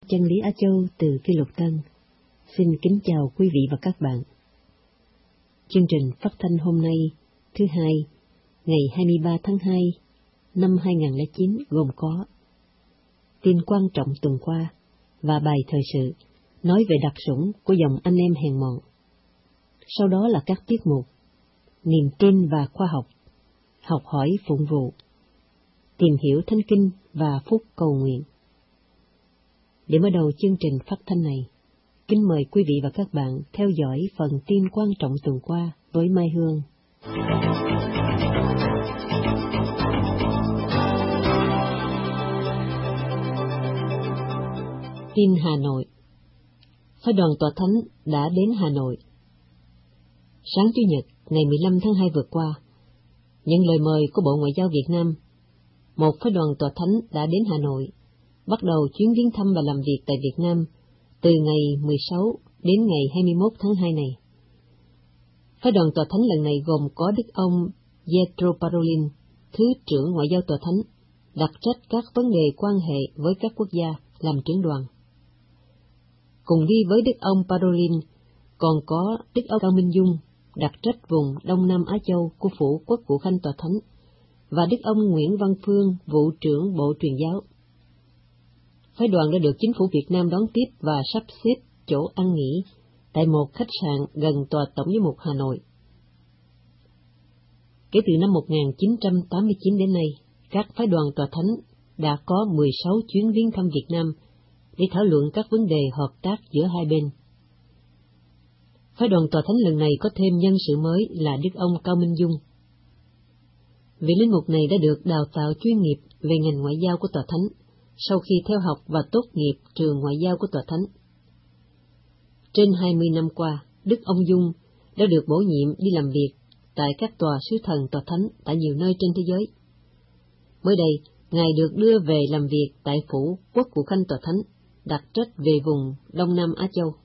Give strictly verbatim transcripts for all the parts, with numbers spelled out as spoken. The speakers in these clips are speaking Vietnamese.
Chân lý Á Châu từ Kỷ Lục Tân. Xin kính chào quý vị và các bạn. Chương trình phát thanh hôm nay, thứ hai, ngày hai mươi ba tháng hai năm hai nghìn không trăm lẻ chín gồm có tin quan trọng tuần qua và bài thời sự nói về đặc sủng của dòng anh em hèn mọn. Sau đó là các tiết mục niềm tin và khoa học, học hỏi phụng vụ, tìm hiểu thánh kinh và phúc cầu nguyện. Để mở đầu chương trình phát thanh này, kính mời quý vị và các bạn theo dõi phần tin quan trọng tuần qua với Mai Hương. Tin Hà Nội. Phái đoàn Tòa Thánh đã đến Hà Nội. Sáng Chủ nhật, ngày mười lăm tháng hai vừa qua, nhận lời mời của Bộ Ngoại giao Việt Nam, một phái đoàn Tòa Thánh đã đến Hà Nội, bắt đầu chuyến viếng thăm và làm việc tại Việt Nam từ ngày mười sáu đến ngày hai mươi mốt tháng hai này. Phái đoàn Tòa Thánh lần này gồm có Đức ông Pietro Parolin, Thứ trưởng Ngoại giao Tòa Thánh, đặc trách các vấn đề quan hệ với các quốc gia, làm trưởng đoàn. Cùng đi với Đức ông Parolin còn có Đức ông Cao Minh Dung, đặc trách vùng Đông Nam Á Châu của Phủ Quốc vụ Khanh Tòa Thánh, và Đức ông Nguyễn Văn Phương, vụ trưởng Bộ Truyền giáo. Phái đoàn đã được chính phủ Việt Nam đón tiếp và sắp xếp chỗ ăn nghỉ tại một khách sạn gần Tòa Tổng giám mục Hà Nội. Kể từ năm một nghìn chín trăm tám mươi chín đến nay, các phái đoàn Tòa Thánh đã có mười sáu chuyến viếng thăm Việt Nam để thảo luận các vấn đề hợp tác giữa hai bên. Phái đoàn Tòa Thánh lần này có thêm nhân sự mới là Đức ông Cao Minh Dung. Vị linh mục này đã được đào tạo chuyên nghiệp về ngành ngoại giao của Tòa Thánh sau khi theo học và tốt nghiệp trường ngoại giao của Tòa Thánh. Trên hai mươi năm qua, Đức ông Dung đã được bổ nhiệm đi làm việc tại các tòa sứ thần Tòa Thánh tại nhiều nơi trên thế giới. Mới đây, Ngài được đưa về làm việc tại Phủ Quốc vụ Khanh Tòa Thánh, đặc trách về vùng Đông Nam Á Châu.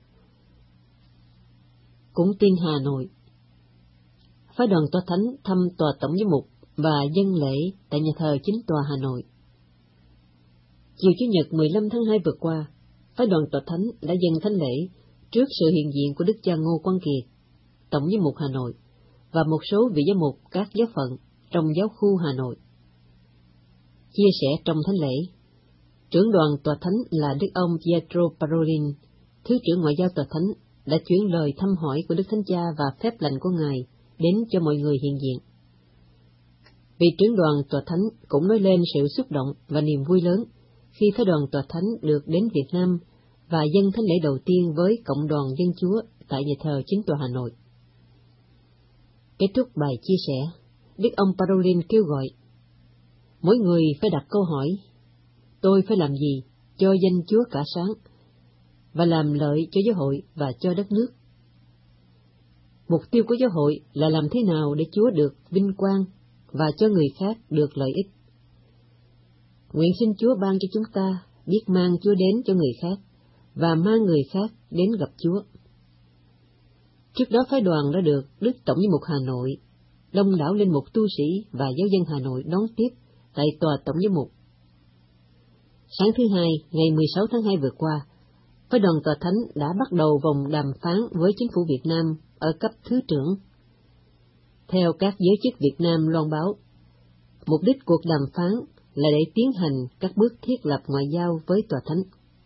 Cũng tin Hà Nội. Phái đoàn Tòa Thánh thăm Tòa Tổng giám mục và dâng lễ tại nhà thờ chính tòa Hà Nội. Chiều Chủ nhật mười lăm tháng hai vừa qua, phái đoàn Tòa Thánh đã dâng thánh lễ trước sự hiện diện của Đức cha Ngô Quang Kiệt, Tổng giám mục Hà Nội, và một số vị giám mục các giáo phận trong giáo khu Hà Nội. Chia sẻ trong thánh lễ, trưởng đoàn Tòa Thánh là Đức ông Pietro Parolin, Thứ trưởng Ngoại giao Tòa Thánh, đã chuyển lời thăm hỏi của Đức Thánh Cha và phép lành của Ngài đến cho mọi người hiện diện. Vị trưởng đoàn Tòa Thánh cũng nói lên sự xúc động và niềm vui lớn khi phái đoàn Tòa Thánh được đến Việt Nam và dâng thánh lễ đầu tiên với Cộng đoàn Dân Chúa tại nhà thờ chính tòa Hà Nội. Kết thúc bài chia sẻ, Đức ông Parolin kêu gọi: mỗi người phải đặt câu hỏi, tôi phải làm gì cho danh Chúa cả sáng, và làm lợi cho giáo hội và cho đất nước. Mục tiêu của giáo hội là làm thế nào để Chúa được vinh quang và cho người khác được lợi ích. Nguyện xin Chúa ban cho chúng ta biết mang Chúa đến cho người khác và mang người khác đến gặp Chúa. Trước đó phái đoàn đã được Đức Tổng giám mục Hà Nội, đông đảo linh mục tu sĩ và giáo dân Hà Nội đón tiếp tại tòa Tổng giám mục. Sáng thứ hai, ngày mười sáu tháng hai vừa qua, phái đoàn Tòa Thánh đã bắt đầu vòng đàm phán với chính phủ Việt Nam ở cấp thứ trưởng. Theo các giới chức Việt Nam loan báo, mục đích cuộc đàm phán là để tiến hành các bước thiết lập ngoại giao với Tòa Thánh.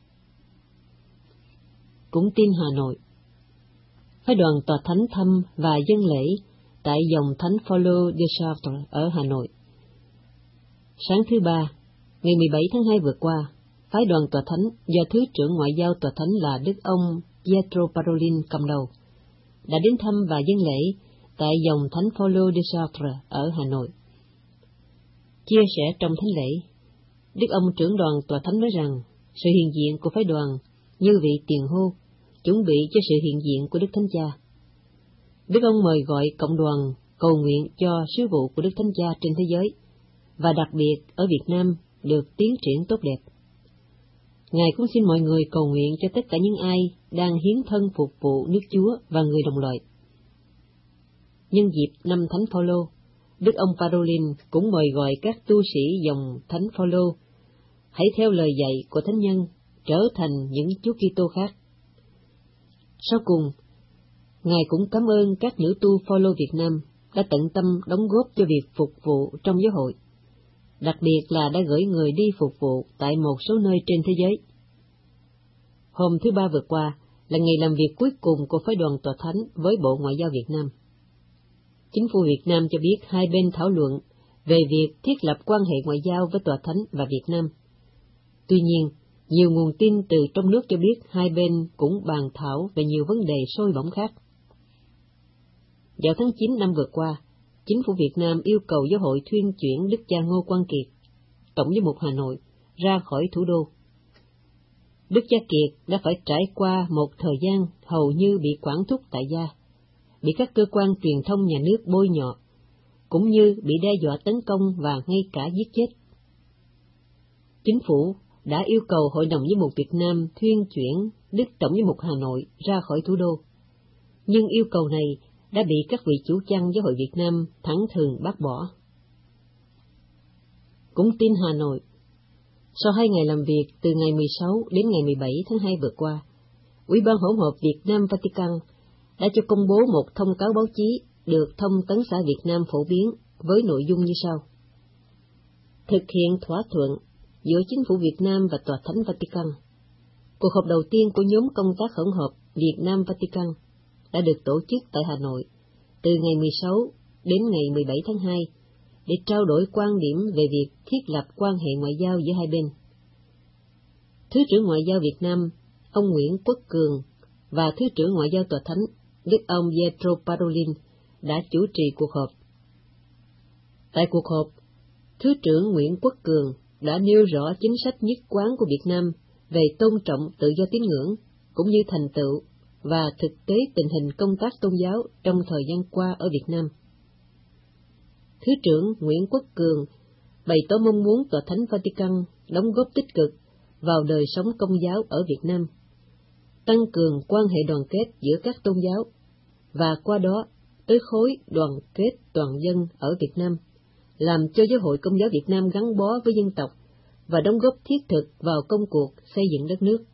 Cũng tin Hà Nội. Phái đoàn Tòa Thánh thăm và dâng lễ tại dòng Thánh Phaolô de Chartres ở Hà Nội. Sáng thứ ba, ngày mười bảy tháng hai vừa qua, phái đoàn Tòa Thánh do Thứ trưởng Ngoại giao Tòa Thánh là Đức ông Pietro Parolin cầm đầu đã đến thăm và dâng lễ tại dòng Thánh Phaolô de Chartres ở Hà Nội. Chia sẻ trong thánh lễ, Đức ông trưởng đoàn Tòa Thánh nói rằng sự hiện diện của phái đoàn như vị tiền hô chuẩn bị cho sự hiện diện của Đức Thánh Cha. Đức ông mời gọi cộng đoàn cầu nguyện cho sứ vụ của Đức Thánh Cha trên thế giới, và đặc biệt ở Việt Nam được tiến triển tốt đẹp. Ngài cũng xin mọi người cầu nguyện cho tất cả những ai đang hiến thân phục vụ nước Chúa và người đồng loại. Nhân dịp năm Thánh Phaolô, Đức ông Parolin cũng mời gọi các tu sĩ dòng Thánh Phaolô hãy theo lời dạy của Thánh Nhân trở thành những Chúa Kitô khác. Sau cùng, Ngài cũng cảm ơn các nữ tu Phaolô Việt Nam đã tận tâm đóng góp cho việc phục vụ trong giáo hội, đặc biệt là đã gửi người đi phục vụ tại một số nơi trên thế giới. Hôm thứ Ba vừa qua là ngày làm việc cuối cùng của Phái đoàn Tòa Thánh với Bộ Ngoại giao Việt Nam. Chính phủ Việt Nam cho biết hai bên thảo luận về việc thiết lập quan hệ ngoại giao với Tòa Thánh và Việt Nam. Tuy nhiên, nhiều nguồn tin từ trong nước cho biết hai bên cũng bàn thảo về nhiều vấn đề sôi bỏng khác. Vào tháng chín năm vừa qua, Chính phủ Việt Nam yêu cầu Giáo hội thuyên chuyển Đức cha Ngô Quang Kiệt, Tổng giám mục Hà Nội, ra khỏi thủ đô. Đức cha Kiệt đã phải trải qua một thời gian hầu như bị quản thúc tại gia, bị các cơ quan truyền thông nhà nước bôi nhọ, cũng như bị đe dọa tấn công và ngay cả giết chết. Chính phủ đã yêu cầu Hội đồng Giám mục Việt Nam thuyên chuyển Đức Tổng giám mục Hà Nội ra khỏi thủ đô, nhưng yêu cầu này đã bị các vị chủ chăn Giáo hội Việt Nam thẳng thừng bác bỏ. Cũng tin Hà Nội, sau hai ngày làm việc từ ngày mười sáu đến ngày mười bảy tháng hai vừa qua, Ủy ban hỗn hợp Việt Nam Vatican đã cho công bố một thông cáo báo chí được Thông tấn xã Việt Nam phổ biến với nội dung như sau. Thực hiện thỏa thuận giữa Chính phủ Việt Nam và Tòa Thánh Vatican, cuộc họp đầu tiên của nhóm công tác hỗn hợp Việt Nam Vatican đã được tổ chức tại Hà Nội từ ngày mười sáu đến ngày mười bảy tháng hai để trao đổi quan điểm về việc thiết lập quan hệ ngoại giao giữa hai bên. Thứ trưởng Ngoại giao Việt Nam, ông Nguyễn Quốc Cường và Thứ trưởng Ngoại giao Tòa Thánh, Đức ông Pietro Parolin đã chủ trì cuộc họp. Tại cuộc họp, Thứ trưởng Nguyễn Quốc Cường đã nêu rõ chính sách nhất quán của Việt Nam về tôn trọng tự do tín ngưỡng, cũng như thành tựu và thực tế tình hình công tác tôn giáo trong thời gian qua ở Việt Nam. Thứ trưởng Nguyễn Quốc Cường bày tỏ mong muốn Tòa Thánh Vatican đóng góp tích cực vào đời sống công giáo ở Việt Nam, tăng cường quan hệ đoàn kết giữa các tôn giáo, và qua đó tới khối đoàn kết toàn dân ở Việt Nam, làm cho Giáo hội Công giáo Việt Nam gắn bó với dân tộc và đóng góp thiết thực vào công cuộc xây dựng đất nước.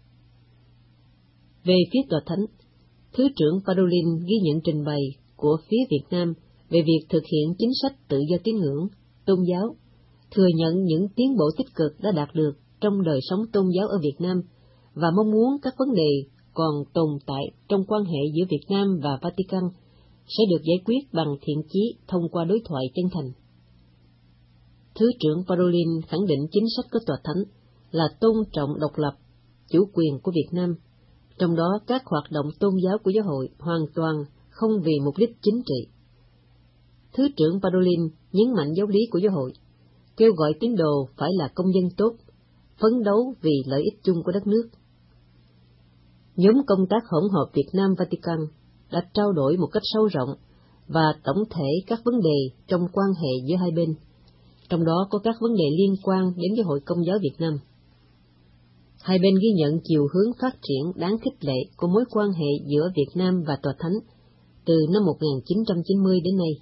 Về phía Tòa Thánh, Thứ trưởng Parolin ghi nhận trình bày của phía Việt Nam về việc thực hiện chính sách tự do tín ngưỡng, tôn giáo, thừa nhận những tiến bộ tích cực đã đạt được trong đời sống tôn giáo ở Việt Nam và mong muốn các vấn đề còn tồn tại trong quan hệ giữa Việt Nam và Vatican sẽ được giải quyết bằng thiện chí thông qua đối thoại chân thành. Thứ trưởng Parolin khẳng định chính sách của Tòa Thánh là tôn trọng độc lập, chủ quyền của Việt Nam, trong đó các hoạt động tôn giáo của giáo hội hoàn toàn không vì mục đích chính trị. Thứ trưởng Parolin nhấn mạnh giáo lý của giáo hội, kêu gọi tín đồ phải là công dân tốt, phấn đấu vì lợi ích chung của đất nước. Nhóm công tác hỗn hợp Việt Nam Vatican đã trao đổi một cách sâu rộng và tổng thể các vấn đề trong quan hệ giữa hai bên, trong đó có các vấn đề liên quan đến Giáo hội Công giáo Việt Nam. Hai bên ghi nhận chiều hướng phát triển đáng khích lệ của mối quan hệ giữa Việt Nam và Tòa Thánh từ năm một nghìn chín trăm chín mươi đến nay.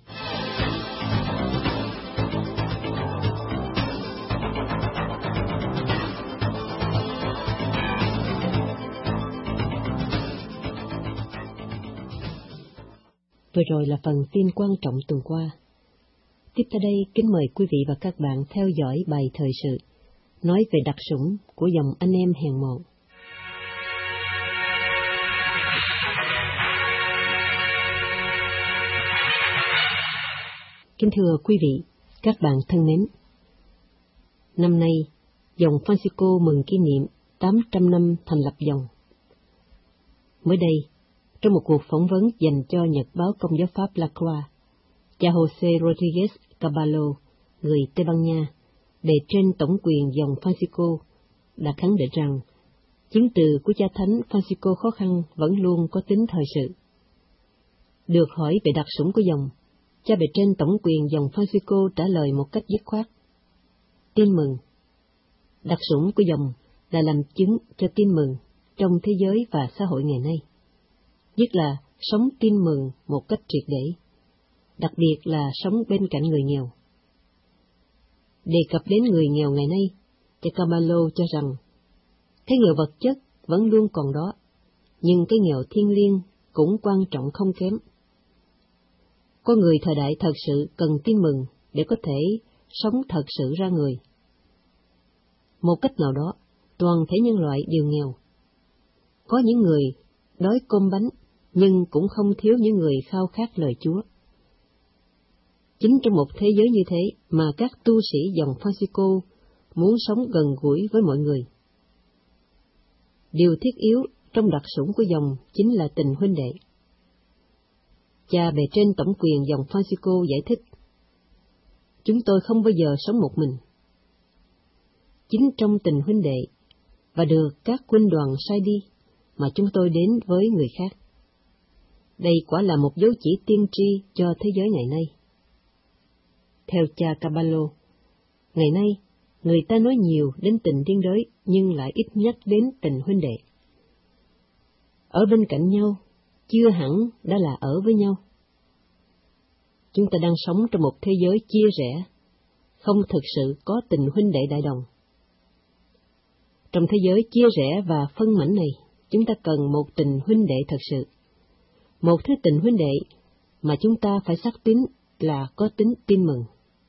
Vừa rồi là phần tin quan trọng tuần qua. Tiếp theo đây, kính mời quý vị và các bạn theo dõi bài thời sự, nói về đặc sủng của dòng anh em hèn mọn. Kính thưa quý vị, các bạn thân mến, năm nay, dòng Francisco mừng kỷ niệm tám trăm năm thành lập dòng. Mới đây, trong một cuộc phỏng vấn dành cho Nhật báo Công giáo Pháp La Croix, cha José Rodríguez Caballo, người Tây Ban Nha, bề trên tổng quyền dòng Francisco, đã khẳng định rằng chứng từ của cha Thánh Francisco khó khăn vẫn luôn có tính thời sự. Được hỏi về đặc sủng của dòng, cha bề trên tổng quyền dòng Francisco trả lời một cách dứt khoát: tin mừng. Đặc sủng của dòng là làm chứng cho tin mừng trong thế giới và xã hội ngày nay, nhất là sống tin mừng một cách triệt để, đặc biệt là sống bên cạnh người nghèo. Đề cập đến người nghèo ngày nay, cha Caballo cho rằng Cái nghèo vật chất vẫn luôn còn đó, nhưng cái nghèo thiêng liêng cũng quan trọng không kém. Con người thời đại thật sự cần tin mừng để có thể sống thật sự ra người. Một cách nào đó, toàn thể nhân loại đều nghèo. Có những người đói cơm bánh, nhưng cũng không thiếu những người khao khát lời Chúa. Chính trong một thế giới như thế mà các tu sĩ dòng Francisco muốn sống gần gũi với mọi người. Điều thiết yếu trong đặc sủng của dòng chính là tình huynh đệ. Cha bề trên tổng quyền dòng Francisco giải thích, chúng tôi không bao giờ sống một mình. Chính trong tình huynh đệ và được các huynh đoàn sai đi mà chúng tôi đến với người khác. Đây quả là một dấu chỉ tiên tri cho thế giới ngày nay. Theo cha Caballo, ngày nay người ta nói nhiều đến tình liên đới nhưng lại ít nhắc đến tình huynh đệ. Ở bên cạnh nhau chưa hẳn đã là ở với nhau. Chúng ta đang sống trong một thế giới chia rẽ, không thực sự có tình huynh đệ đại đồng. Trong thế giới chia rẽ và phân mảnh này, chúng ta cần một tình huynh đệ thật sự. Một thứ tình huynh đệ mà chúng ta phải xác tín là có tính tin mừng.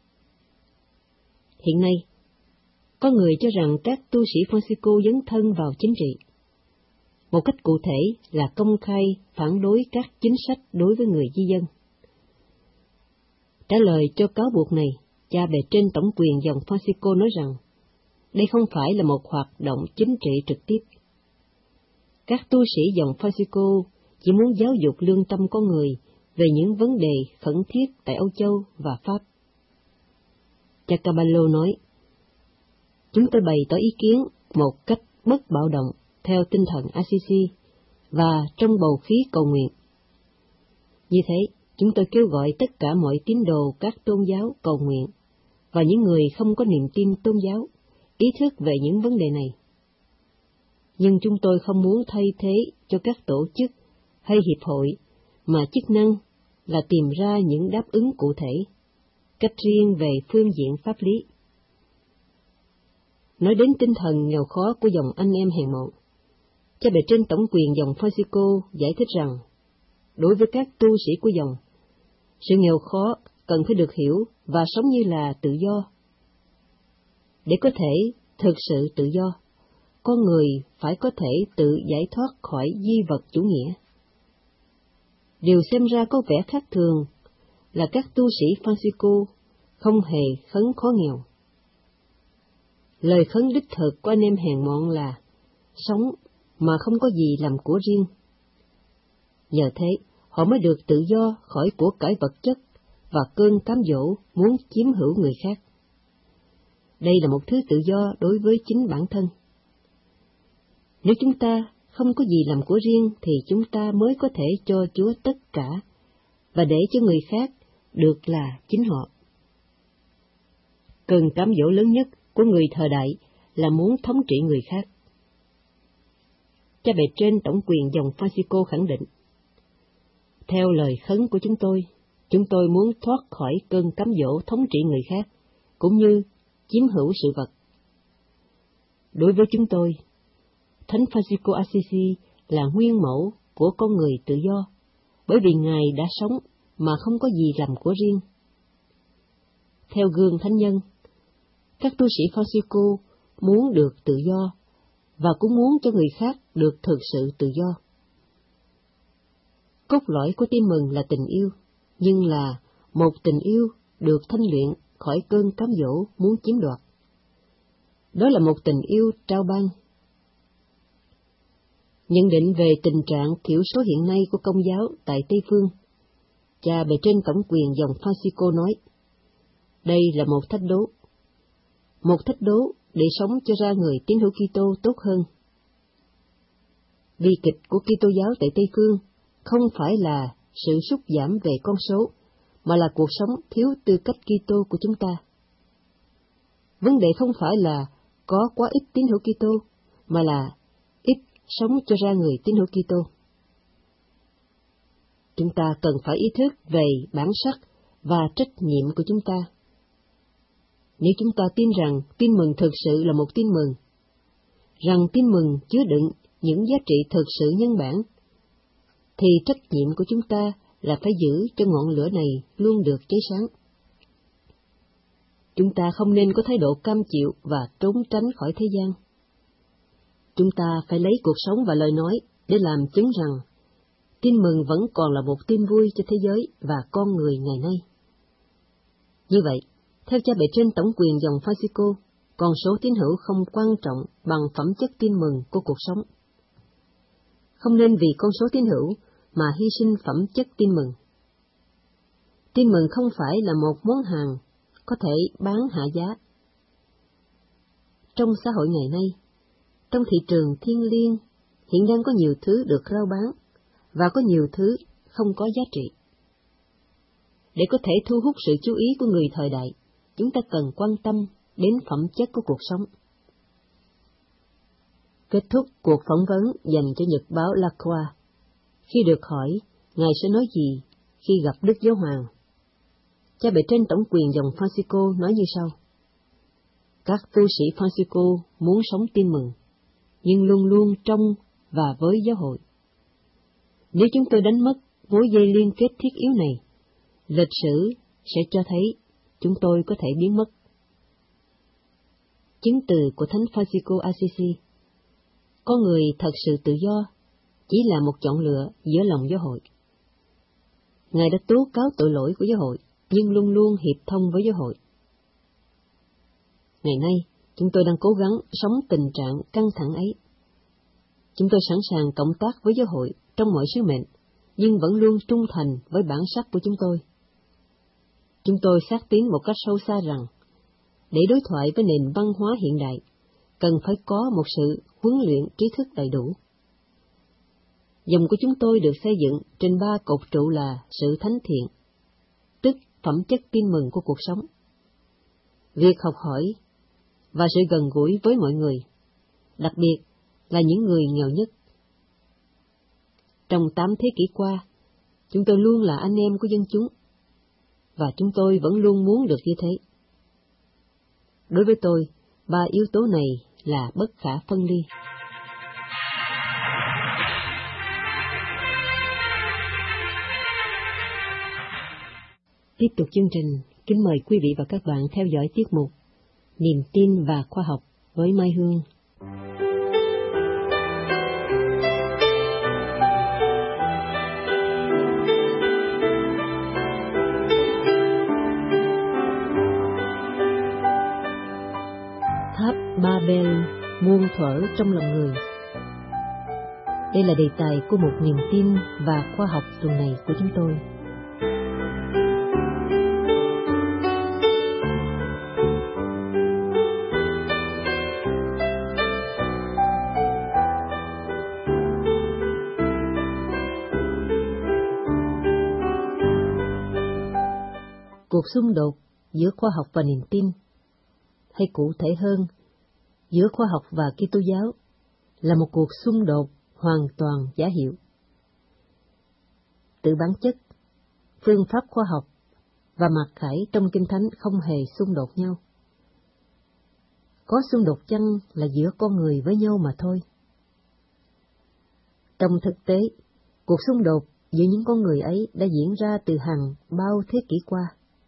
Hiện nay, có người cho rằng các tu sĩ Francisco dấn thân vào chính trị. Một cách cụ thể là công khai phản đối các chính sách đối với người di dân. Trả lời cho cáo buộc này, cha bề trên tổng quyền dòng Francisco nói rằng, đây không phải là một hoạt động chính trị trực tiếp. Các tu sĩ dòng Francisco chỉ muốn giáo dục lương tâm con người về những vấn đề khẩn thiết tại Âu Châu và Pháp. Cha Caballo nói, chúng tôi bày tỏ ý kiến một cách bất bạo động theo tinh thần Assisi và trong bầu khí cầu nguyện. Như thế, chúng tôi kêu gọi tất cả mọi tín đồ các tôn giáo cầu nguyện và những người không có niềm tin tôn giáo ý thức về những vấn đề này. Nhưng chúng tôi không muốn thay thế cho các tổ chức hay hiệp hội mà chức năng là tìm ra những đáp ứng cụ thể, cách riêng về phương diện pháp lý. Nói đến tinh thần nghèo khó của dòng anh em hèn mọn, cha bề trên tổng quyền dòng Francisco giải thích rằng, đối với các tu sĩ của dòng, sự nghèo khó cần phải được hiểu và sống như là tự do. Để có thể thực sự tự do, con người phải có thể tự giải thoát khỏi di vật chủ nghĩa. Điều xem ra có vẻ khác thường là các tu sĩ Francisco không hề khấn khó nghèo. Lời khấn đích thực của anh em hèn mọn là sống mà không có gì làm của riêng. Nhờ thế, họ mới được tự do khỏi của cải vật chất và cơn cám dỗ muốn chiếm hữu người khác. Đây là một thứ tự do đối với chính bản thân. Nếu chúng ta không có gì làm của riêng thì chúng ta mới có thể cho Chúa tất cả và để cho người khác được là chính họ. Cơn cám dỗ lớn nhất của người thời đại là muốn thống trị người khác. Cha bề trên tổng quyền dòng Francisco khẳng định, theo lời khấn của chúng tôi, chúng tôi muốn thoát khỏi cơn cám dỗ thống trị người khác, cũng như chiếm hữu sự vật. Đối với chúng tôi, Thánh Francisco Assisi là nguyên mẫu của con người tự do, bởi vì Ngài đã sống mà không có gì làm của riêng. Theo gương thánh nhân, các tu sĩ Francisco muốn được tự do và cũng muốn cho người khác được thực sự tự do. Cốt lõi của tin mừng là tình yêu, nhưng là một tình yêu được thanh luyện khỏi cơn cám dỗ muốn chiếm đoạt. Đó là một tình yêu trao ban. Nhận định về tình trạng thiểu số hiện nay của Công giáo tại Tây Phương, cha bề trên tổng quyền dòng Francisco nói, đây là một thách đố, một thách đố để sống cho ra người tín hữu Kitô tốt hơn. Bi kịch của Kitô giáo tại Tây Phương không phải là sự sút giảm về con số, mà là cuộc sống thiếu tư cách Kitô của chúng ta. Vấn đề không phải là có quá ít tín hữu Kitô, mà là ít sống cho ra người tín hữu Kitô. Chúng ta cần phải ý thức về bản sắc và trách nhiệm của chúng ta. Nếu chúng ta tin rằng tin mừng thực sự là một tin mừng, rằng tin mừng chứa đựng những giá trị thực sự nhân bản, thì trách nhiệm của chúng ta là phải giữ cho ngọn lửa này luôn được cháy sáng. Chúng ta không nên có thái độ cam chịu và trốn tránh khỏi thế gian. Chúng ta phải lấy cuộc sống và lời nói để làm chứng rằng tin mừng vẫn còn là một tin vui cho thế giới và con người ngày nay. Như vậy, theo cha bề trên tổng quyền dòng Francisco, con số tín hữu không quan trọng bằng phẩm chất tin mừng của cuộc sống. Không nên vì con số tín hữu mà hy sinh phẩm chất tin mừng. Tin mừng không phải là một món hàng có thể bán hạ giá. Trong xã hội ngày nay, trong thị trường thiêng liêng, hiện đang có nhiều thứ được rao bán, và có nhiều thứ không có giá trị. Để có thể thu hút sự chú ý của người thời đại, chúng ta cần quan tâm đến phẩm chất của cuộc sống. Kết thúc cuộc phỏng vấn dành cho nhật báo La Croix, khi được hỏi Ngài sẽ nói gì khi gặp Đức Giáo Hoàng, cha bề trên tổng quyền dòng Francisco nói như sau: Các tu sĩ Francisco muốn sống tin mừng, nhưng luôn luôn trong và với giáo hội. Nếu chúng tôi đánh mất mối dây liên kết thiết yếu này, lịch sử sẽ cho thấy chúng tôi có thể biến mất. Chứng từ của Thánh Francisco Assisi: Con người thật sự tự do chỉ là một chọn lựa giữa lòng giáo hội. Ngài đã tố cáo tội lỗi của giáo hội, nhưng luôn luôn hiệp thông với giáo hội. Ngày nay, chúng tôi đang cố gắng sống tình trạng căng thẳng ấy. Chúng tôi sẵn sàng cộng tác với giáo hội trong mọi sứ mệnh, nhưng vẫn luôn trung thành với bản sắc của chúng tôi. Chúng tôi xác tín một cách sâu xa rằng, để đối thoại với nền văn hóa hiện đại, cần phải có một sự huấn luyện trí thức đầy đủ. Dòng của chúng tôi được xây dựng trên ba cột trụ là sự thánh thiện, tức phẩm chất tin mừng của cuộc sống, việc học hỏi và sự gần gũi với mọi người, đặc biệt là những người nghèo nhất. Trong tám thế kỷ qua, chúng tôi luôn là anh em của dân chúng, và chúng tôi vẫn luôn muốn được như thế. Đối với tôi, ba yếu tố này là bất khả phân ly. Tiếp tục chương trình, kính mời quý vị và các bạn theo dõi tiết mục Niềm tin và khoa học với Mai Hương. Tháp Babel muôn thuở trong lòng người. Đây là đề tài của một niềm tin và khoa học tuần này của chúng tôi. Cuộc xung đột giữa khoa học và niềm tin, hay cụ thể hơn, giữa khoa học và Kitô giáo, là một cuộc xung đột hoàn toàn giả hiệu. Từ bản chất, phương pháp khoa học và mặc khải trong Kinh Thánh không hề xung đột nhau. Có xung đột chăng là giữa con người với nhau mà thôi. Trong thực tế, cuộc xung đột giữa những con người ấy đã diễn ra từ hàng bao thế kỷ qua.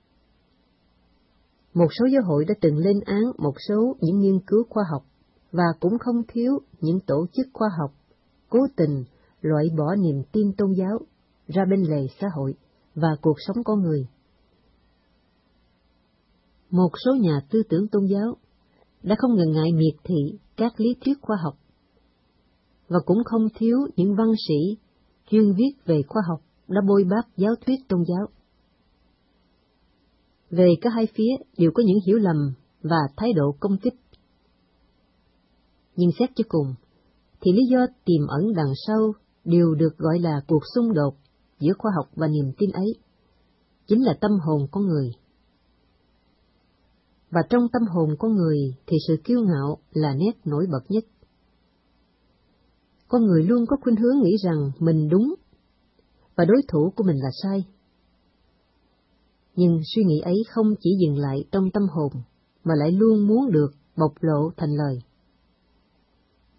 Một số giáo hội đã từng lên án một số những nghiên cứu khoa học, và cũng không thiếu những tổ chức khoa học cố tình loại bỏ niềm tin tôn giáo ra bên lề xã hội và cuộc sống con người. Một số nhà tư tưởng tôn giáo đã không ngần ngại miệt thị các lý thuyết khoa học, và cũng không thiếu những văn sĩ chuyên viết về khoa học đã bôi bác giáo thuyết tôn giáo. Về cả hai phía đều có những hiểu lầm và thái độ công kích. Nhưng xét cho cùng, thì lý do tiềm ẩn đằng sau đều được gọi là cuộc xung đột giữa khoa học và niềm tin ấy, chính là tâm hồn con người. Và trong tâm hồn con người thì sự kiêu ngạo là nét nổi bật nhất. Con người luôn có khuynh hướng nghĩ rằng mình đúng, và đối thủ của mình là sai. Nhưng suy nghĩ ấy không chỉ dừng lại trong tâm hồn, mà lại luôn muốn được bộc lộ thành lời.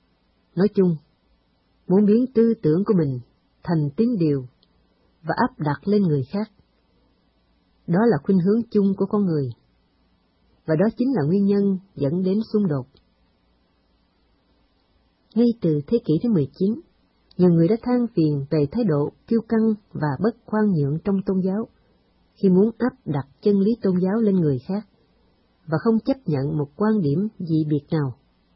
Nói chung, muốn biến tư tưởng của mình thành tín điều và áp đặt lên người khác. Đó là khuynh hướng chung của con người, và đó chính là nguyên nhân dẫn đến xung đột. Ngay từ thế kỷ thứ mười chín, nhiều người đã than phiền về thái độ kiêu căng và bất khoan nhượng trong tôn giáo, khi muốn áp đặt chân lý tôn giáo lên người khác, và không chấp nhận một quan điểm dị biệt nào.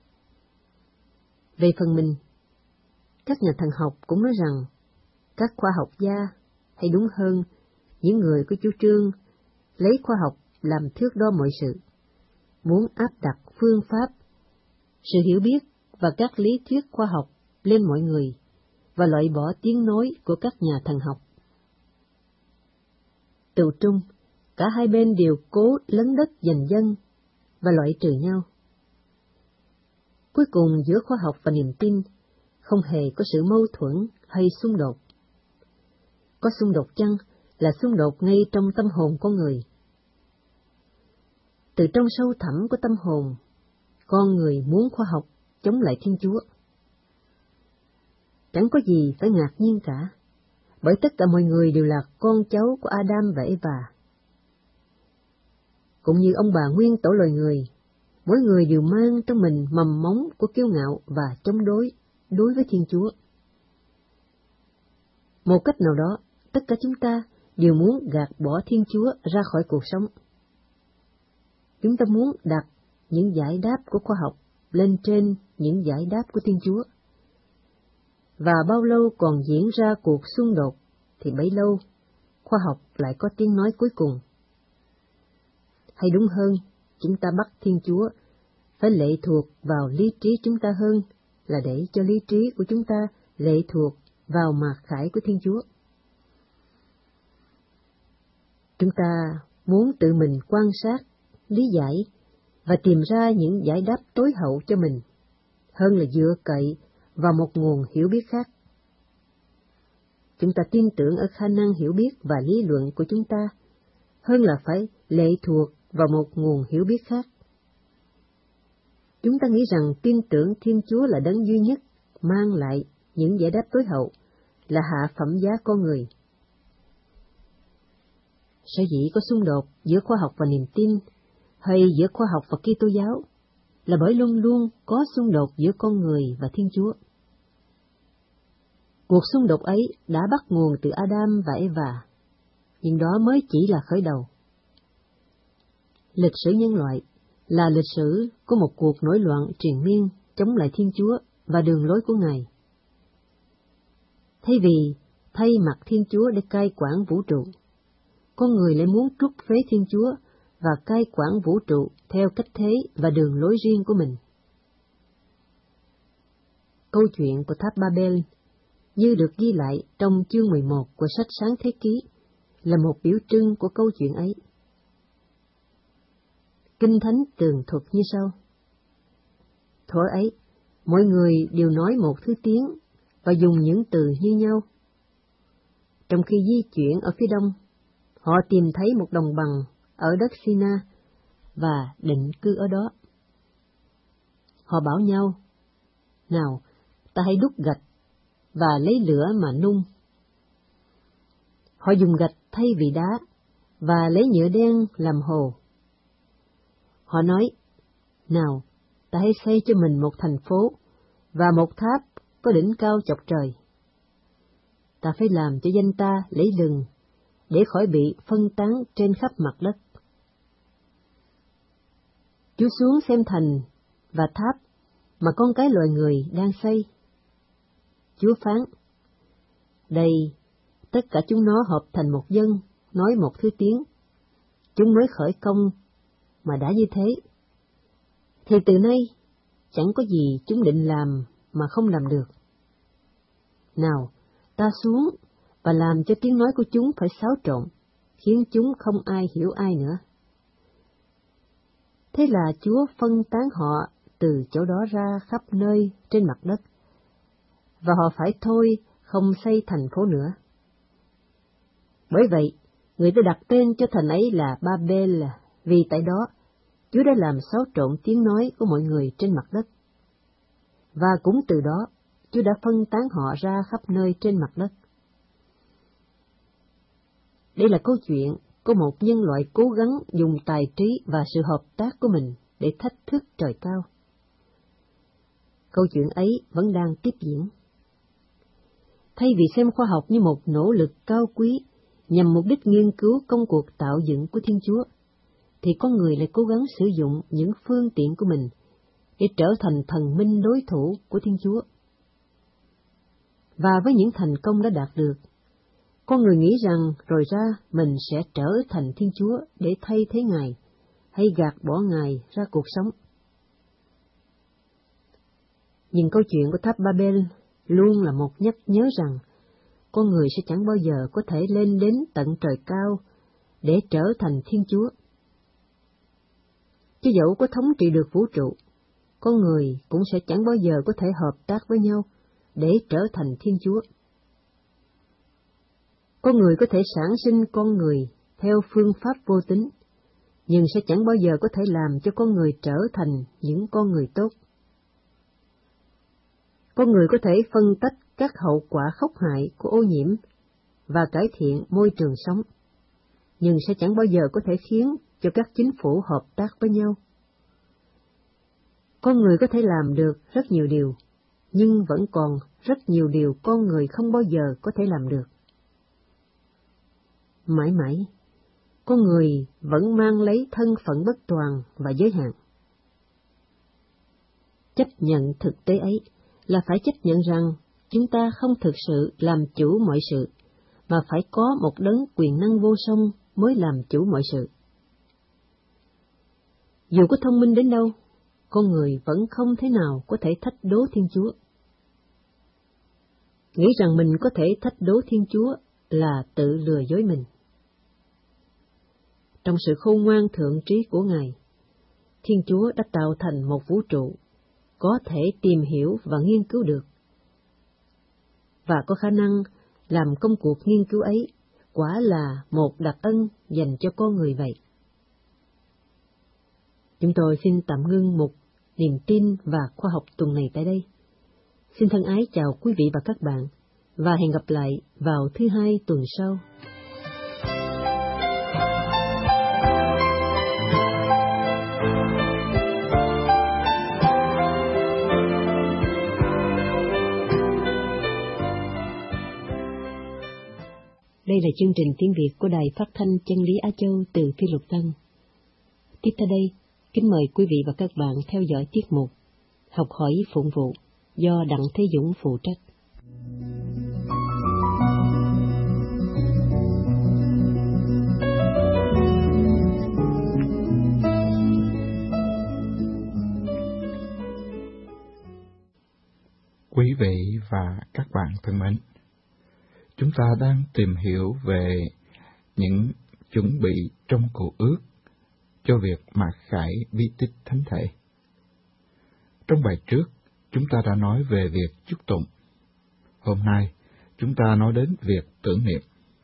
Về phần mình, các nhà thần học cũng nói rằng, các khoa học gia, hay đúng hơn, những người có chủ trương lấy khoa học làm thước đo mọi sự, muốn áp đặt phương pháp, sự hiểu biết và các lý thuyết khoa học lên mọi người, và loại bỏ tiếng nói của các nhà thần học. Từ trung, cả hai bên đều cố lấn đất giành dân và loại trừ nhau. Cuối cùng giữa khoa học và niềm tin không hề có sự mâu thuẫn hay xung đột. Có xung đột chăng là xung đột ngay trong tâm hồn con người. Từ trong sâu thẳm của tâm hồn, con người muốn khoa học chống lại Thiên Chúa. Chẳng có gì phải ngạc nhiên cả, bởi tất cả mọi người đều là con cháu của Adam và Eva. Cũng như ông bà nguyên tổ loài người, mỗi người đều mang trong mình mầm móng của kiêu ngạo và chống đối đối với Thiên Chúa. Một cách nào đó, tất cả chúng ta đều muốn gạt bỏ Thiên Chúa ra khỏi cuộc sống. Chúng ta muốn đặt những giải đáp của khoa học lên trên những giải đáp của Thiên Chúa. Và bao lâu còn diễn ra cuộc xung đột, thì bấy lâu, khoa học lại có tiếng nói cuối cùng. Hay đúng hơn, chúng ta bắt Thiên Chúa phải lệ thuộc vào lý trí chúng ta hơn là để cho lý trí của chúng ta lệ thuộc vào mạt khải của Thiên Chúa. Chúng ta muốn tự mình quan sát, lý giải và tìm ra những giải đáp tối hậu cho mình, hơn là dựa cậy vào một nguồn hiểu biết khác. Chúng ta tin tưởng ở khả năng hiểu biết và lý luận của chúng ta, hơn là phải lệ thuộc vào một nguồn hiểu biết khác. Chúng ta nghĩ rằng tin tưởng Thiên Chúa là đấng duy nhất mang lại những giải đáp tối hậu, là hạ phẩm giá con người. Sở dĩ có xung đột giữa khoa học và niềm tin, hay giữa khoa học và Kitô giáo, là bởi luôn luôn có xung đột giữa con người và Thiên Chúa. Cuộc xung đột ấy đã bắt nguồn từ Adam và Eva, nhưng đó mới chỉ là khởi đầu. Lịch sử nhân loại là lịch sử của một cuộc nổi loạn triền miên chống lại Thiên Chúa và đường lối của Ngài. Thay vì thay mặt Thiên Chúa để cai quản vũ trụ, con người lại muốn trút phế Thiên Chúa và cai quản vũ trụ theo cách thế và đường lối riêng của mình. Câu chuyện của tháp Babel, như được ghi lại trong chương mười một của sách Sáng Thế Ký, là một biểu trưng của câu chuyện ấy. Kinh Thánh tường thuật như sau. Thuở ấy, mọi người đều nói một thứ tiếng và dùng những từ như nhau. Trong khi di chuyển ở phía đông, họ tìm thấy một đồng bằng ở đất Sina và định cư ở đó. Họ bảo nhau, nào, ta hãy đúc gạch và lấy lửa mà nung. Họ dùng gạch thay vì đá và lấy nhựa đen làm hồ. Họ nói, nào, ta hãy xây cho mình một thành phố và một tháp có đỉnh cao chọc trời. Ta phải làm cho danh ta lấy lừng, để khỏi bị phân tán trên khắp mặt đất. Chúa xuống xem thành và tháp mà con cái loài người đang xây. Chúa phán, đây, tất cả chúng nó hợp thành một dân, nói một thứ tiếng. Chúng mới khởi công, mà đã như thế. Thì từ nay, chẳng có gì chúng định làm mà không làm được. Nào, ta xuống và làm cho tiếng nói của chúng phải xáo trộn, khiến chúng không ai hiểu ai nữa. Thế là Chúa phân tán họ từ chỗ đó ra khắp nơi trên mặt đất, và họ phải thôi không xây thành phố nữa. Bởi vậy, người ta đặt tên cho thành ấy là Babel, vì tại đó Chúa đã làm xáo trộn tiếng nói của mọi người trên mặt đất. và cũng từ đó Chúa đã phân tán họ ra khắp nơi trên mặt đất. Đây là câu chuyện của một nhân loại cố gắng dùng tài trí và sự hợp tác của mình để thách thức trời cao. Câu chuyện ấy vẫn đang tiếp diễn. Thay vì xem khoa học như một nỗ lực cao quý nhằm mục đích nghiên cứu công cuộc tạo dựng của Thiên Chúa, thì con người lại cố gắng sử dụng những phương tiện của mình để trở thành thần minh đối thủ của Thiên Chúa. Và với những thành công đã đạt được, con người nghĩ rằng rồi ra mình sẽ trở thành Thiên Chúa để thay thế Ngài, hay gạt bỏ Ngài ra cuộc sống. Nhưng câu chuyện của tháp Babel luôn là một nhắc nhớ rằng con người sẽ chẳng bao giờ có thể lên đến tận trời cao để trở thành Thiên Chúa. Chứ dẫu có thống trị được vũ trụ, con người cũng sẽ chẳng bao giờ có thể hợp tác với nhau để trở thành Thiên Chúa. Con người có thể sản sinh con người theo phương pháp vô tính, nhưng sẽ chẳng bao giờ có thể làm cho con người trở thành những con người tốt. Con người có thể phân tách các hậu quả khốc hại của ô nhiễm và cải thiện môi trường sống, nhưng sẽ chẳng bao giờ có thể khiến cho các chính phủ hợp tác với nhau. Con người có thể làm được rất nhiều điều, nhưng vẫn còn rất nhiều điều con người không bao giờ có thể làm được. Mãi mãi, con người vẫn mang lấy thân phận bất toàn và giới hạn. Chấp nhận thực tế ấy là phải chấp nhận rằng chúng ta không thực sự làm chủ mọi sự, mà phải có một đấng quyền năng vô song mới làm chủ mọi sự. Dù có thông minh đến đâu, con người vẫn không thể nào có thể thách đố Thiên Chúa. Nghĩ rằng mình có thể thách đố Thiên Chúa là tự lừa dối mình. Trong sự khôn ngoan thượng trí của Ngài, Thiên Chúa đã tạo thành một vũ trụ có thể tìm hiểu và nghiên cứu được, và có khả năng làm công cuộc nghiên cứu ấy quả là một đặc ân dành cho con người vậy. Chúng tôi xin tạm ngưng mục Niềm tin và khoa học tuần này tại đây. Xin thân ái chào quý vị và các bạn, và hẹn gặp lại vào thứ hai tuần sau. Đây là chương trình tiếng Việt của Đài Phát thanh Chân lý Á Châu từ Phi Luật Tân. Tiếp theo đây, kính mời quý vị và các bạn theo dõi tiết mục Học hỏi phụng vụ do Đặng Thế Dũng phụ trách. Quý vị và các bạn thân mến, chúng ta đang tìm hiểu về những chuẩn bị trong Cựu Ước cho việc mặc khải bí tích thánh thể. Trong bài trước, chúng ta đã nói về việc chúc tụng. Hôm nay, chúng ta nói đến việc tưởng niệm.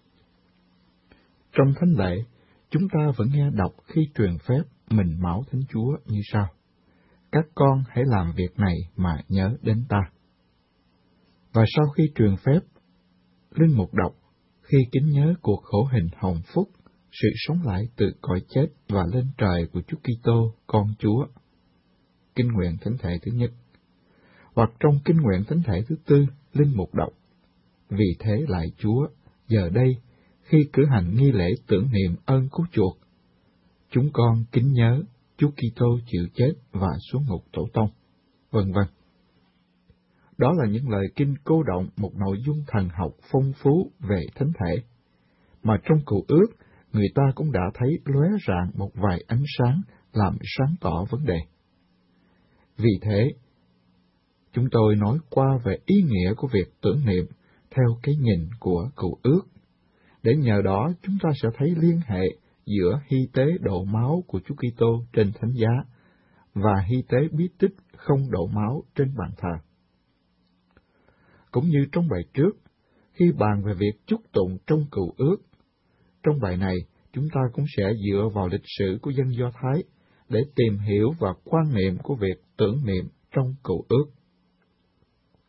Trong thánh lễ, chúng ta vẫn nghe đọc khi truyền phép mình máu Thánh Chúa như sau: các con hãy làm việc này mà nhớ đến ta. Và sau khi truyền phép, linh mục đọc khi kính nhớ cuộc khổ hình hồng phúc, sự sống lại từ cõi chết và lên trời của Chúa Kitô con Chúa. Kinh nguyện thánh thể thứ nhất. Hoặc trong kinh nguyện thánh thể thứ tư, linh mục đọc: vì thế lại Chúa, giờ đây, khi cử hành nghi lễ tưởng niệm ơn cứu chuộc, chúng con kính nhớ Chúa Kitô chịu chết và xuống ngục tổ tông, vân vân. Đó là những lời kinh cô động một nội dung thần học phong phú về thánh thể, mà trong Cựu Ước, người ta cũng đã thấy lóe rạng một vài ánh sáng làm sáng tỏ vấn đề. Vì thế, chúng tôi nói qua về ý nghĩa của việc tưởng niệm theo cái nhìn của Cựu Ước, để nhờ đó chúng ta sẽ thấy liên hệ giữa hy tế đổ máu của Chúa Kitô trên thánh giá và hy tế bí tích không đổ máu trên bàn thờ. Cũng như trong bài trước, khi bàn về việc chúc tụng trong Cựu Ước, trong bài này chúng ta cũng sẽ dựa vào lịch sử của dân Do Thái để tìm hiểu và quan niệm của việc tưởng niệm trong Cựu Ước.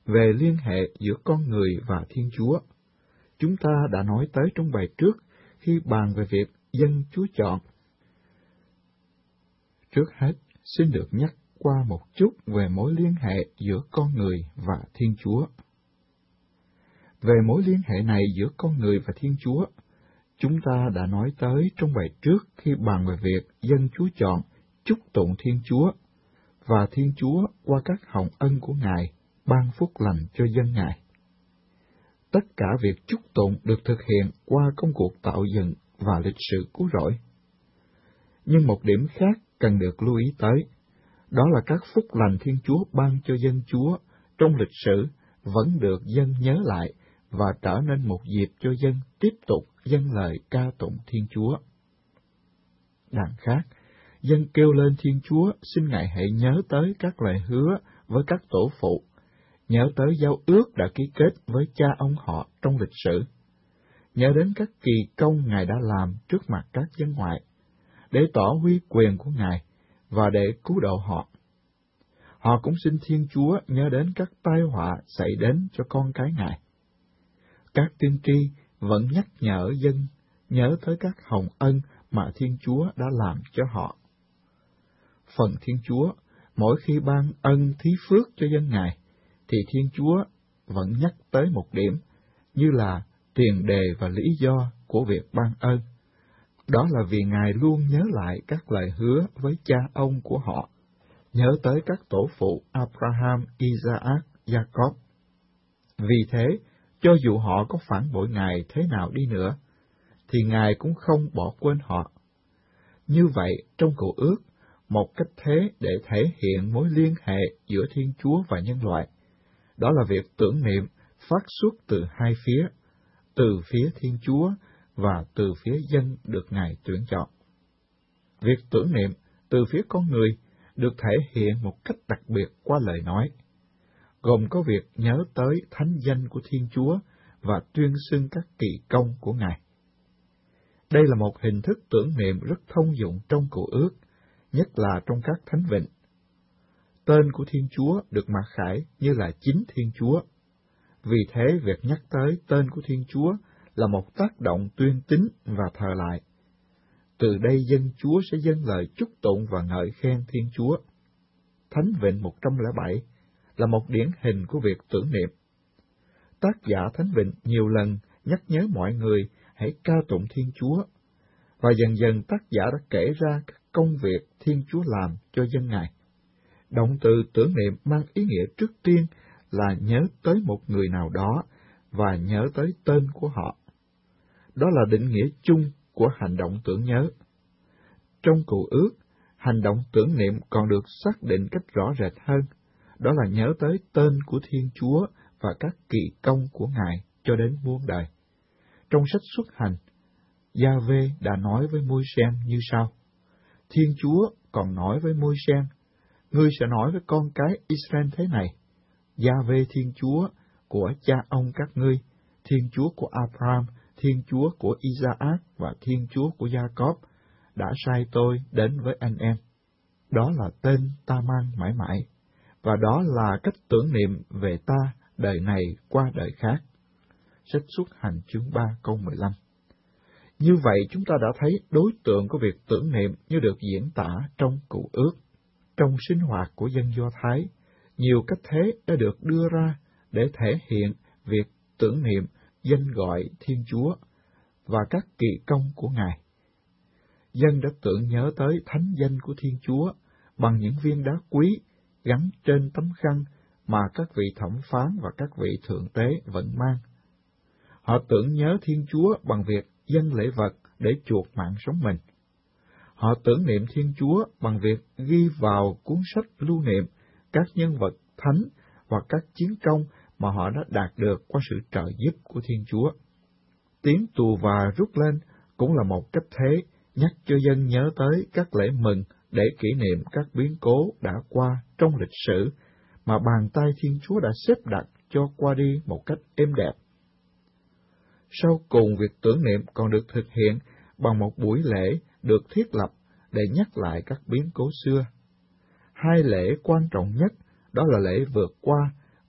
về liên hệ giữa con người và Thiên Chúa. Chúng ta đã nói tới trong bài trước khi bàn về việc dân Chúa chọn. Trước hết, xin được nhắc qua một chút về mối liên hệ giữa con người và Thiên Chúa. Về mối liên hệ này giữa con người và Thiên Chúa, chúng ta đã nói tới trong bài trước khi bàn về việc dân Chúa chọn chúc tụng Thiên Chúa, và Thiên Chúa qua các hồng ân của Ngài ban phúc lành cho dân Ngài. Tất cả việc chúc tụng được thực hiện qua công cuộc tạo dựng và lịch sử cứu rỗi. Nhưng một điểm khác cần được lưu ý tới, đó là các phúc lành Thiên Chúa ban cho dân Chúa trong lịch sử vẫn được dân nhớ lại và trở nên một dịp cho dân tiếp tục dâng lời ca tụng Thiên Chúa. Đằng khác, dân kêu lên Thiên Chúa xin Ngài hãy nhớ tới các lời hứa với các tổ phụ, nhớ tới giao ước đã ký kết với cha ông họ trong lịch sử, nhớ đến các kỳ công Ngài đã làm trước mặt các dân ngoại, để tỏ huy quyền của Ngài và để cứu độ họ. Họ cũng xin Thiên Chúa nhớ đến các tai họa xảy đến cho con cái Ngài. Các tiên tri vẫn nhắc nhở dân nhớ tới các hồng ân mà Thiên Chúa đã làm cho họ. Phần Thiên Chúa, mỗi khi ban ân thí phước cho dân Ngài, thì Thiên Chúa vẫn nhắc tới một điểm, như là tiền đề và lý do của việc ban ân. Đó là vì Ngài luôn nhớ lại các lời hứa với cha ông của họ, nhớ tới các tổ phụ Abraham, Isaac, Jacob. Vì thế, cho dù họ có phản bội Ngài thế nào đi nữa, thì Ngài cũng không bỏ quên họ. Như vậy, trong Cựu ước, một cách thế để thể hiện mối liên hệ giữa Thiên Chúa và nhân loại, đó là việc tưởng niệm phát xuất từ hai phía, từ phía Thiên Chúa và từ phía dân được Ngài tuyển chọn. Việc tưởng niệm từ phía con người được thể hiện một cách đặc biệt qua lời nói, gồm có việc nhớ tới thánh danh của Thiên Chúa và tuyên xưng các kỳ công của Ngài. Đây là một hình thức tưởng niệm rất thông dụng trong Cựu ước, nhất là trong các thánh vịnh. Tên của Thiên Chúa được mặc khải như là chính Thiên Chúa. Vì thế, việc nhắc tới tên của Thiên Chúa là một tác động tuyên tín và thờ lại. Từ đây dân Chúa sẽ dâng lời chúc tụng và ngợi khen Thiên Chúa. Thánh vịnh một trăm lẻ bảy là một điển hình của việc tưởng niệm. Tác giả Thánh vịnh nhiều lần nhắc nhớ mọi người hãy ca tụng Thiên Chúa, và dần dần tác giả đã kể ra các công việc Thiên Chúa làm cho dân Ngài. Động từ tưởng niệm mang ý nghĩa trước tiên là nhớ tới một người nào đó và nhớ tới tên của họ. Đó là định nghĩa chung của hành động tưởng nhớ. Trong Cựu ước, hành động tưởng niệm còn được xác định cách rõ rệt hơn, đó là nhớ tới tên của Thiên Chúa và các kỳ công của Ngài cho đến muôn đời. Trong sách Xuất Hành, Gia-vê đã nói với Môi-se như sau: Thiên Chúa còn nói với Môi-se, ngươi sẽ nói với con cái Israel thế này: Gia-vê Thiên Chúa của cha ông các ngươi, Thiên Chúa của Abraham, Thiên Chúa của Isaac và Thiên Chúa của Jacob đã sai tôi đến với anh em. Đó là tên ta mang mãi mãi, và đó là cách tưởng niệm về ta đời này qua đời khác. Sách Xuất Hành chương ba câu mười lăm. Như vậy chúng ta đã thấy đối tượng của việc tưởng niệm như được diễn tả trong Cựu ước. Trong sinh hoạt của dân Do Thái, nhiều cách thế đã được đưa ra để thể hiện việc tưởng niệm danh gọi Thiên Chúa và các kỳ công của Ngài. Dân đã tưởng nhớ tới thánh danh của Thiên Chúa bằng những viên đá quý gắn trên tấm khăn mà các vị thẩm phán và các vị thượng tế vẫn mang. Họ tưởng nhớ Thiên Chúa bằng việc dâng lễ vật để chuộc mạng sống mình. Họ tưởng niệm Thiên Chúa bằng việc ghi vào cuốn sách lưu niệm các nhân vật thánh và các chiến công mà họ đã đạt được qua sự trợ giúp của Thiên Chúa. Tiếng tù và rút lên cũng là một cách thế nhắc cho dân nhớ tới các lễ mừng để kỷ niệm các biến cố đã qua trong lịch sử mà bàn tay Thiên Chúa đã xếp đặt cho qua đi một cách êm đẹp. Sau cùng, việc tưởng niệm còn được thực hiện bằng một buổi lễ được thiết lập để nhắc lại các biến cố xưa. Hai lễ quan trọng nhất đó là lễ vượt qua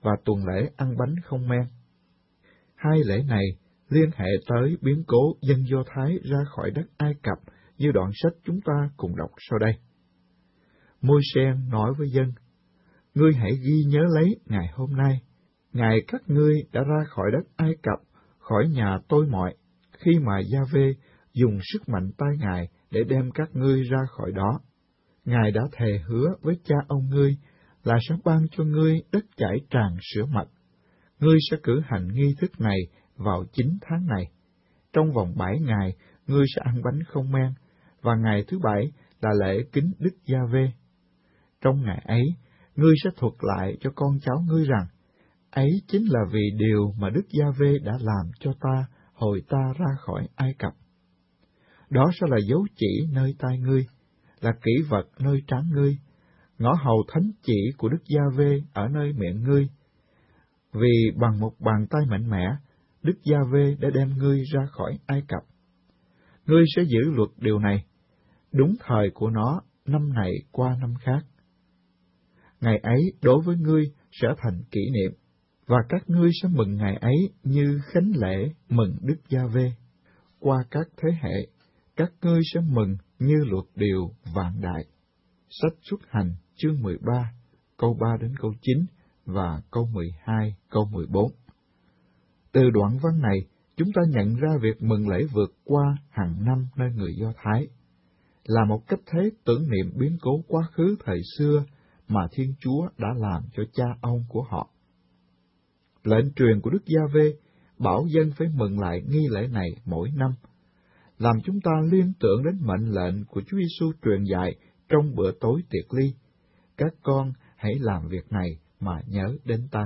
và tuần lễ ăn bánh không men. Hai lễ này liên hệ tới biến cố dân Do Thái ra khỏi đất Ai Cập như đoạn sách chúng ta cùng đọc sau đây. Môi-se nói với dân: Ngươi hãy ghi nhớ lấy ngày hôm nay, ngày các ngươi đã ra khỏi đất Ai Cập, khỏi nhà tôi mọi, khi mà Gia-vê dùng sức mạnh tay Ngài để đem các ngươi ra khỏi đó. Ngài đã thề hứa với cha ông ngươi là sẽ ban cho ngươi đất chảy tràn sữa mật. Ngươi sẽ cử hành nghi thức này vào chín tháng này. Trong vòng bảy ngày, ngươi sẽ ăn bánh không men, và ngày thứ bảy là lễ kính Đức Gia-vê. Trong ngày ấy, ngươi sẽ thuật lại cho con cháu ngươi rằng, ấy chính là vì điều mà Đức Gia-vê đã làm cho ta hồi ta ra khỏi Ai Cập. Đó sẽ là dấu chỉ nơi tay ngươi, là kỷ vật nơi trán ngươi, ngõ hầu thánh chỉ của Đức Gia-vê ở nơi miệng ngươi. Vì bằng một bàn tay mạnh mẽ, Đức Gia-vê đã đem ngươi ra khỏi Ai Cập. Ngươi sẽ giữ luật điều này, đúng thời của nó, năm này qua năm khác. Ngày ấy đối với ngươi sẽ thành kỷ niệm, và các ngươi sẽ mừng ngày ấy như khánh lễ mừng Đức Gia-vê. Qua các thế hệ, các ngươi sẽ mừng như luật điều vạn đại. Sách Xuất Hành chương mười ba, câu ba đến câu chín và câu mười hai, câu mười bốn. Từ đoạn văn này, chúng ta nhận ra việc mừng lễ vượt qua hàng năm nơi người Do Thái là một cách thế tưởng niệm biến cố quá khứ thời xưa mà Thiên Chúa đã làm cho cha ông của họ. Lệnh truyền của Đức Gia-vê bảo dân phải mừng lại nghi lễ này mỗi năm, làm chúng ta liên tưởng đến mệnh lệnh của Chúa Giêsu truyền dạy trong bữa tối tiệc ly: Các con hãy làm việc này mà nhớ đến ta.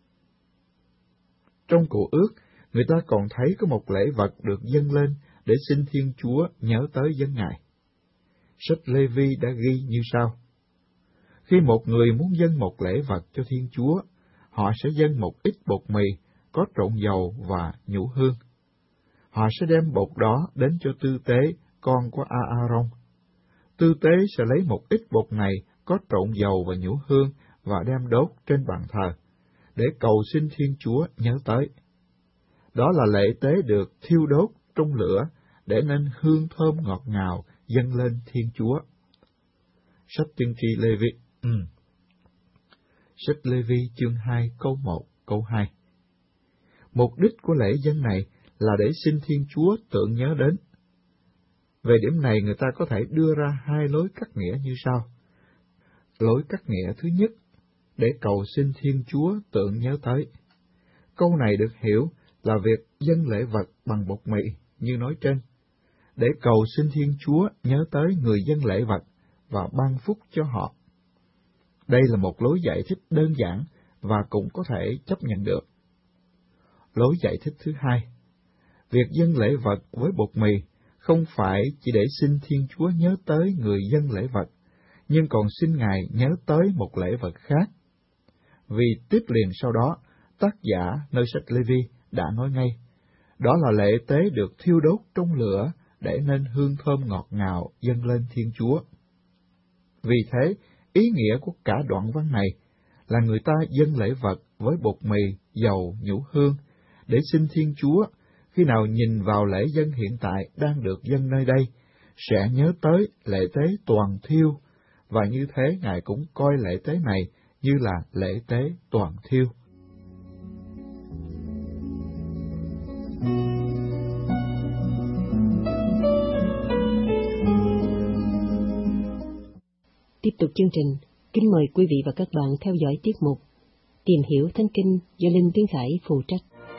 Trong Cựu Ước, người ta còn thấy có một lễ vật được dâng lên để xin Thiên Chúa nhớ tới dân Ngài. Sách Lê-vi đã ghi như sau: Khi một người muốn dâng một lễ vật cho Thiên Chúa, họ sẽ dâng một ít bột mì có trộn dầu và nhũ hương. Họ sẽ đem bột đó đến cho tư tế, con của A-a-rông. Tư tế sẽ lấy một ít bột này có trộn dầu và nhũ hương và đem đốt trên bàn thờ, để cầu xin Thiên Chúa nhớ tới. Đó là lễ tế được thiêu đốt trong lửa, để nên hương thơm ngọt ngào dâng lên Thiên Chúa. Sách Tiên tri Lê-vi ừ. Sách Lê-vi chương hai câu một, câu hai. Mục đích của lễ dâng này là để xin Thiên Chúa tưởng nhớ đến. Về điểm này, người ta có thể đưa ra hai lối cắt nghĩa như sau. Lối cắt nghĩa thứ nhất, để cầu xin Thiên Chúa tưởng nhớ tới. Câu này được hiểu là việc dâng lễ vật bằng bột mì như nói trên, để cầu xin Thiên Chúa nhớ tới người dâng lễ vật và ban phúc cho họ. Đây là một lối giải thích đơn giản và cũng có thể chấp nhận được. Lối giải thích thứ hai, việc dâng lễ vật với bột mì không phải chỉ để xin Thiên Chúa nhớ tới người dâng lễ vật, nhưng còn xin Ngài nhớ tới một lễ vật khác. Vì tiếp liền sau đó, tác giả nơi sách Lê-vi đã nói ngay, đó là lễ tế được thiêu đốt trong lửa để nên hương thơm ngọt ngào dâng lên Thiên Chúa. Vì thế, ý nghĩa của cả đoạn văn này là người ta dâng lễ vật với bột mì, dầu, nhũ hương, để xin Thiên Chúa, khi nào nhìn vào lễ dâng hiện tại đang được dâng nơi đây, sẽ nhớ tới lễ tế toàn thiêu, và như thế Ngài cũng coi lễ tế này như là lễ tế toàn thiêu. Tiếp tục chương trình, kính mời quý vị và các bạn theo dõi tiết mục Tìm hiểu Thánh Kinh do Linh Tiến Khải phụ trách.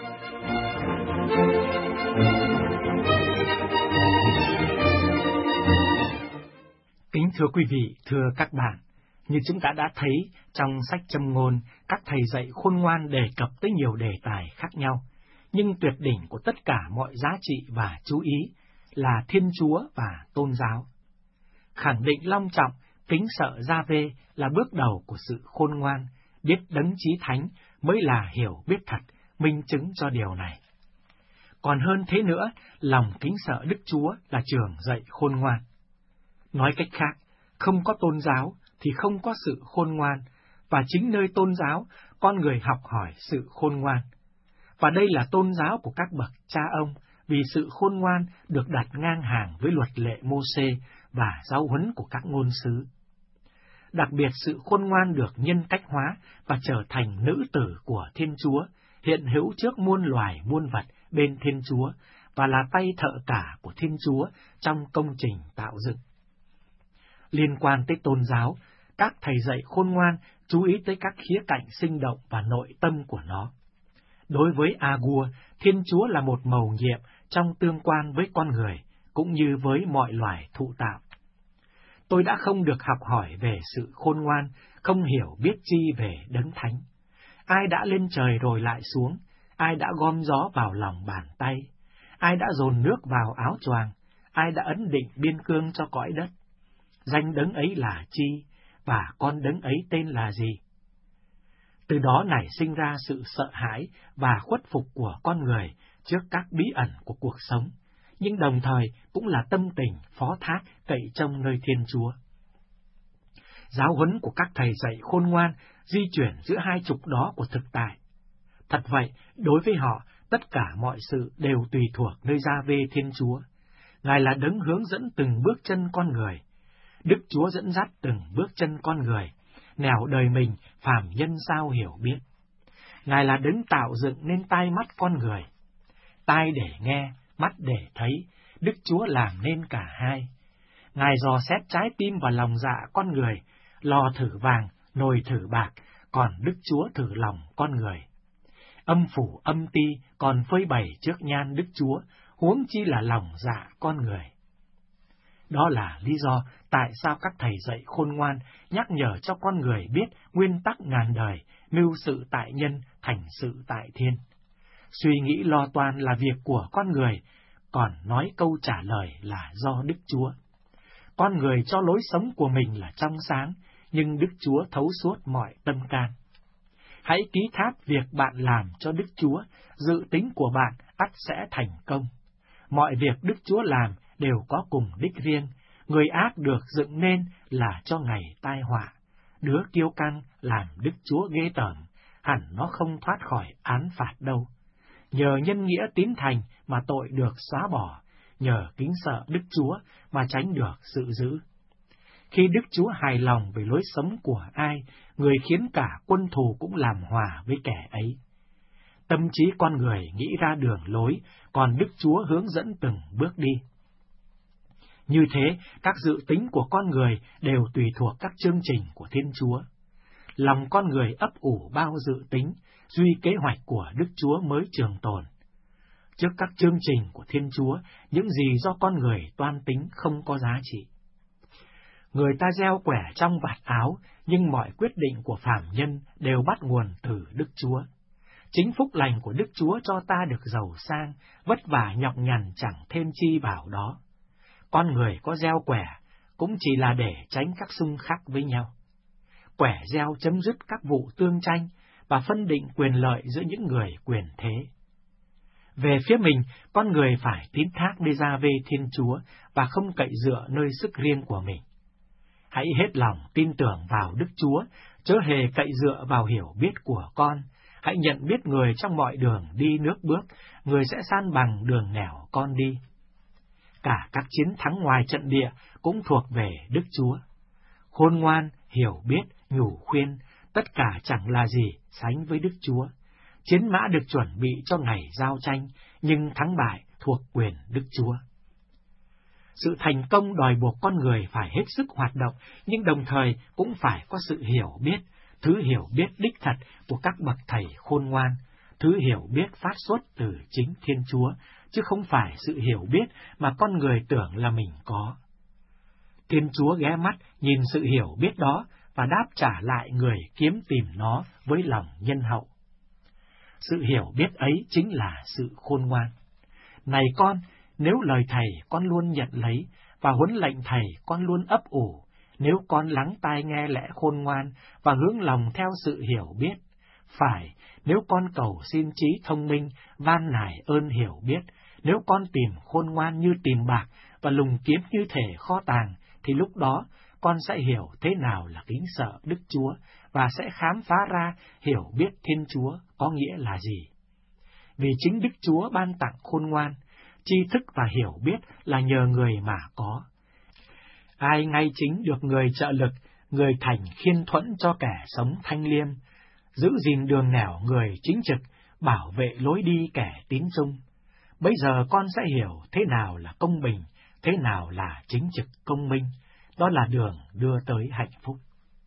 Kính thưa quý vị, thưa các bạn, như chúng ta đã thấy trong sách Châm ngôn, các thầy dạy khôn ngoan đề cập tới nhiều đề tài khác nhau, nhưng tuyệt đỉnh của tất cả mọi giá trị và chú ý là Thiên Chúa và tôn giáo. Khẳng định long trọng, kính sợ Gia-vê là bước đầu của sự khôn ngoan, biết đấng chí thánh mới là hiểu biết thật, minh chứng cho điều này. Còn hơn thế nữa, lòng kính sợ Đức Chúa là trường dạy khôn ngoan. Nói cách khác, không có tôn giáo thì không có sự khôn ngoan, và chính nơi tôn giáo con người học hỏi sự khôn ngoan. Và đây là tôn giáo của các bậc cha ông, vì sự khôn ngoan được đặt ngang hàng với luật lệ Mô-xê và giáo huấn của các ngôn sứ. Đặc biệt sự khôn ngoan được nhân cách hóa và trở thành nữ tử của Thiên Chúa, hiện hữu trước muôn loài muôn vật bên Thiên Chúa, và là tay thợ cả của Thiên Chúa trong công trình tạo dựng. Liên quan tới tôn giáo, các thầy dạy khôn ngoan chú ý tới các khía cạnh sinh động và nội tâm của nó. Đối với A-gua, Thiên Chúa là một mầu nhiệm trong tương quan với con người, cũng như với mọi loài thụ tạo. Tôi đã không được học hỏi về sự khôn ngoan, không hiểu biết chi về Đấng Thánh. Ai đã lên trời rồi lại xuống, ai đã gom gió vào lòng bàn tay, ai đã dồn nước vào áo choàng, ai đã ấn định biên cương cho cõi đất. Danh Đấng ấy là chi, và con Đấng ấy tên là gì? Từ đó nảy sinh ra sự sợ hãi và khuất phục của con người trước các bí ẩn của cuộc sống, nhưng đồng thời cũng là tâm tình phó thác cậy trông nơi Thiên Chúa. Giáo huấn của các thầy dạy khôn ngoan di chuyển giữa hai trục đó của thực tại. Thật vậy, đối với họ, tất cả mọi sự đều tùy thuộc nơi Gia-vê Thiên Chúa. Ngài là Đấng hướng dẫn từng bước chân con người. Đức Chúa dẫn dắt từng bước chân con người, nẻo đời mình phàm nhân sao hiểu biết. Ngài là Đấng tạo dựng nên tai mắt con người. Tai để nghe, mắt để thấy, Đức Chúa làm nên cả hai. Ngài dò xét trái tim và lòng dạ con người, lò thử vàng, nồi thử bạc, còn Đức Chúa thử lòng con người. Âm phủ âm ti còn phơi bày trước nhan Đức Chúa, huống chi là lòng dạ con người. Đó là lý do tại sao các thầy dạy khôn ngoan nhắc nhở cho con người biết nguyên tắc ngàn đời, mưu sự tại nhân, thành sự tại thiên. Suy nghĩ lo toan là việc của con người, còn nói câu trả lời là do Đức Chúa. Con người cho lối sống của mình là trong sáng, nhưng Đức Chúa thấu suốt mọi tâm can. Hãy ký thác việc bạn làm cho Đức Chúa, dự tính của bạn ắt sẽ thành công. Mọi việc Đức Chúa làm đều có cùng đích riêng, người ác được dựng nên là cho ngày tai họa. Đứa kiêu căng làm Đức Chúa ghê tởm, hẳn nó không thoát khỏi án phạt đâu. Nhờ nhân nghĩa tín thành mà tội được xóa bỏ, nhờ kính sợ Đức Chúa mà tránh được sự dữ. Khi Đức Chúa hài lòng về lối sống của ai, người khiến cả quân thù cũng làm hòa với kẻ ấy. Tâm trí con người nghĩ ra đường lối, còn Đức Chúa hướng dẫn từng bước đi. Như thế, các dự tính của con người đều tùy thuộc các chương trình của Thiên Chúa. Lòng con người ấp ủ bao dự tính, duy kế hoạch của Đức Chúa mới trường tồn. Trước các chương trình của Thiên Chúa, những gì do con người toan tính không có giá trị. Người ta gieo quẻ trong vạt áo, nhưng mọi quyết định của phàm nhân đều bắt nguồn từ Đức Chúa. Chính phúc lành của Đức Chúa cho ta được giàu sang, vất vả nhọc nhằn chẳng thêm chi vào đó. Con người có gieo quẻ, cũng chỉ là để tránh các xung khắc với nhau. Quẻ gieo chấm dứt các vụ tương tranh và phân định quyền lợi giữa những người quyền thế. Về phía mình, con người phải tín thác nơi Gia-vê Thiên Chúa và không cậy dựa nơi sức riêng của mình. Hãy hết lòng tin tưởng vào Đức Chúa, chớ hề cậy dựa vào hiểu biết của con. Hãy nhận biết người trong mọi đường đi nước bước, người sẽ san bằng đường nẻo con đi. Cả các chiến thắng ngoài trận địa cũng thuộc về Đức Chúa. Khôn ngoan, hiểu biết, nhủ khuyên, tất cả chẳng là gì sánh với Đức Chúa. Chiến mã được chuẩn bị cho ngày giao tranh, nhưng thắng bại thuộc quyền Đức Chúa. Sự thành công đòi buộc con người phải hết sức hoạt động, nhưng đồng thời cũng phải có sự hiểu biết, thứ hiểu biết đích thật của các bậc thầy khôn ngoan, thứ hiểu biết phát xuất từ chính Thiên Chúa, chứ không phải sự hiểu biết mà con người tưởng là mình có. Thiên Chúa ghé mắt nhìn sự hiểu biết đó và đáp trả lại người kiếm tìm nó với lòng nhân hậu. Sự hiểu biết ấy chính là sự khôn ngoan. Này con, nếu lời thầy con luôn nhận lấy, và huấn lệnh thầy con luôn ấp ủ, nếu con lắng tai nghe lẽ khôn ngoan và hướng lòng theo sự hiểu biết, phải, nếu con cầu xin trí thông minh, van nài ơn hiểu biết, nếu con tìm khôn ngoan như tìm bạc và lùng kiếm như thể kho tàng, thì lúc đó con sẽ hiểu thế nào là kính sợ Đức Chúa và sẽ khám phá ra hiểu biết Thiên Chúa có nghĩa là gì. Vì chính Đức Chúa ban tặng khôn ngoan, tri thức và hiểu biết là nhờ người mà có. Ai ngay chính được người trợ lực, người thành khiên thuẫn cho kẻ sống thanh liêm, giữ gìn đường nẻo người chính trực, bảo vệ lối đi kẻ tín trung. Bây giờ con sẽ hiểu thế nào là công bình, thế nào là chính trực công minh, đó là đường đưa tới hạnh phúc.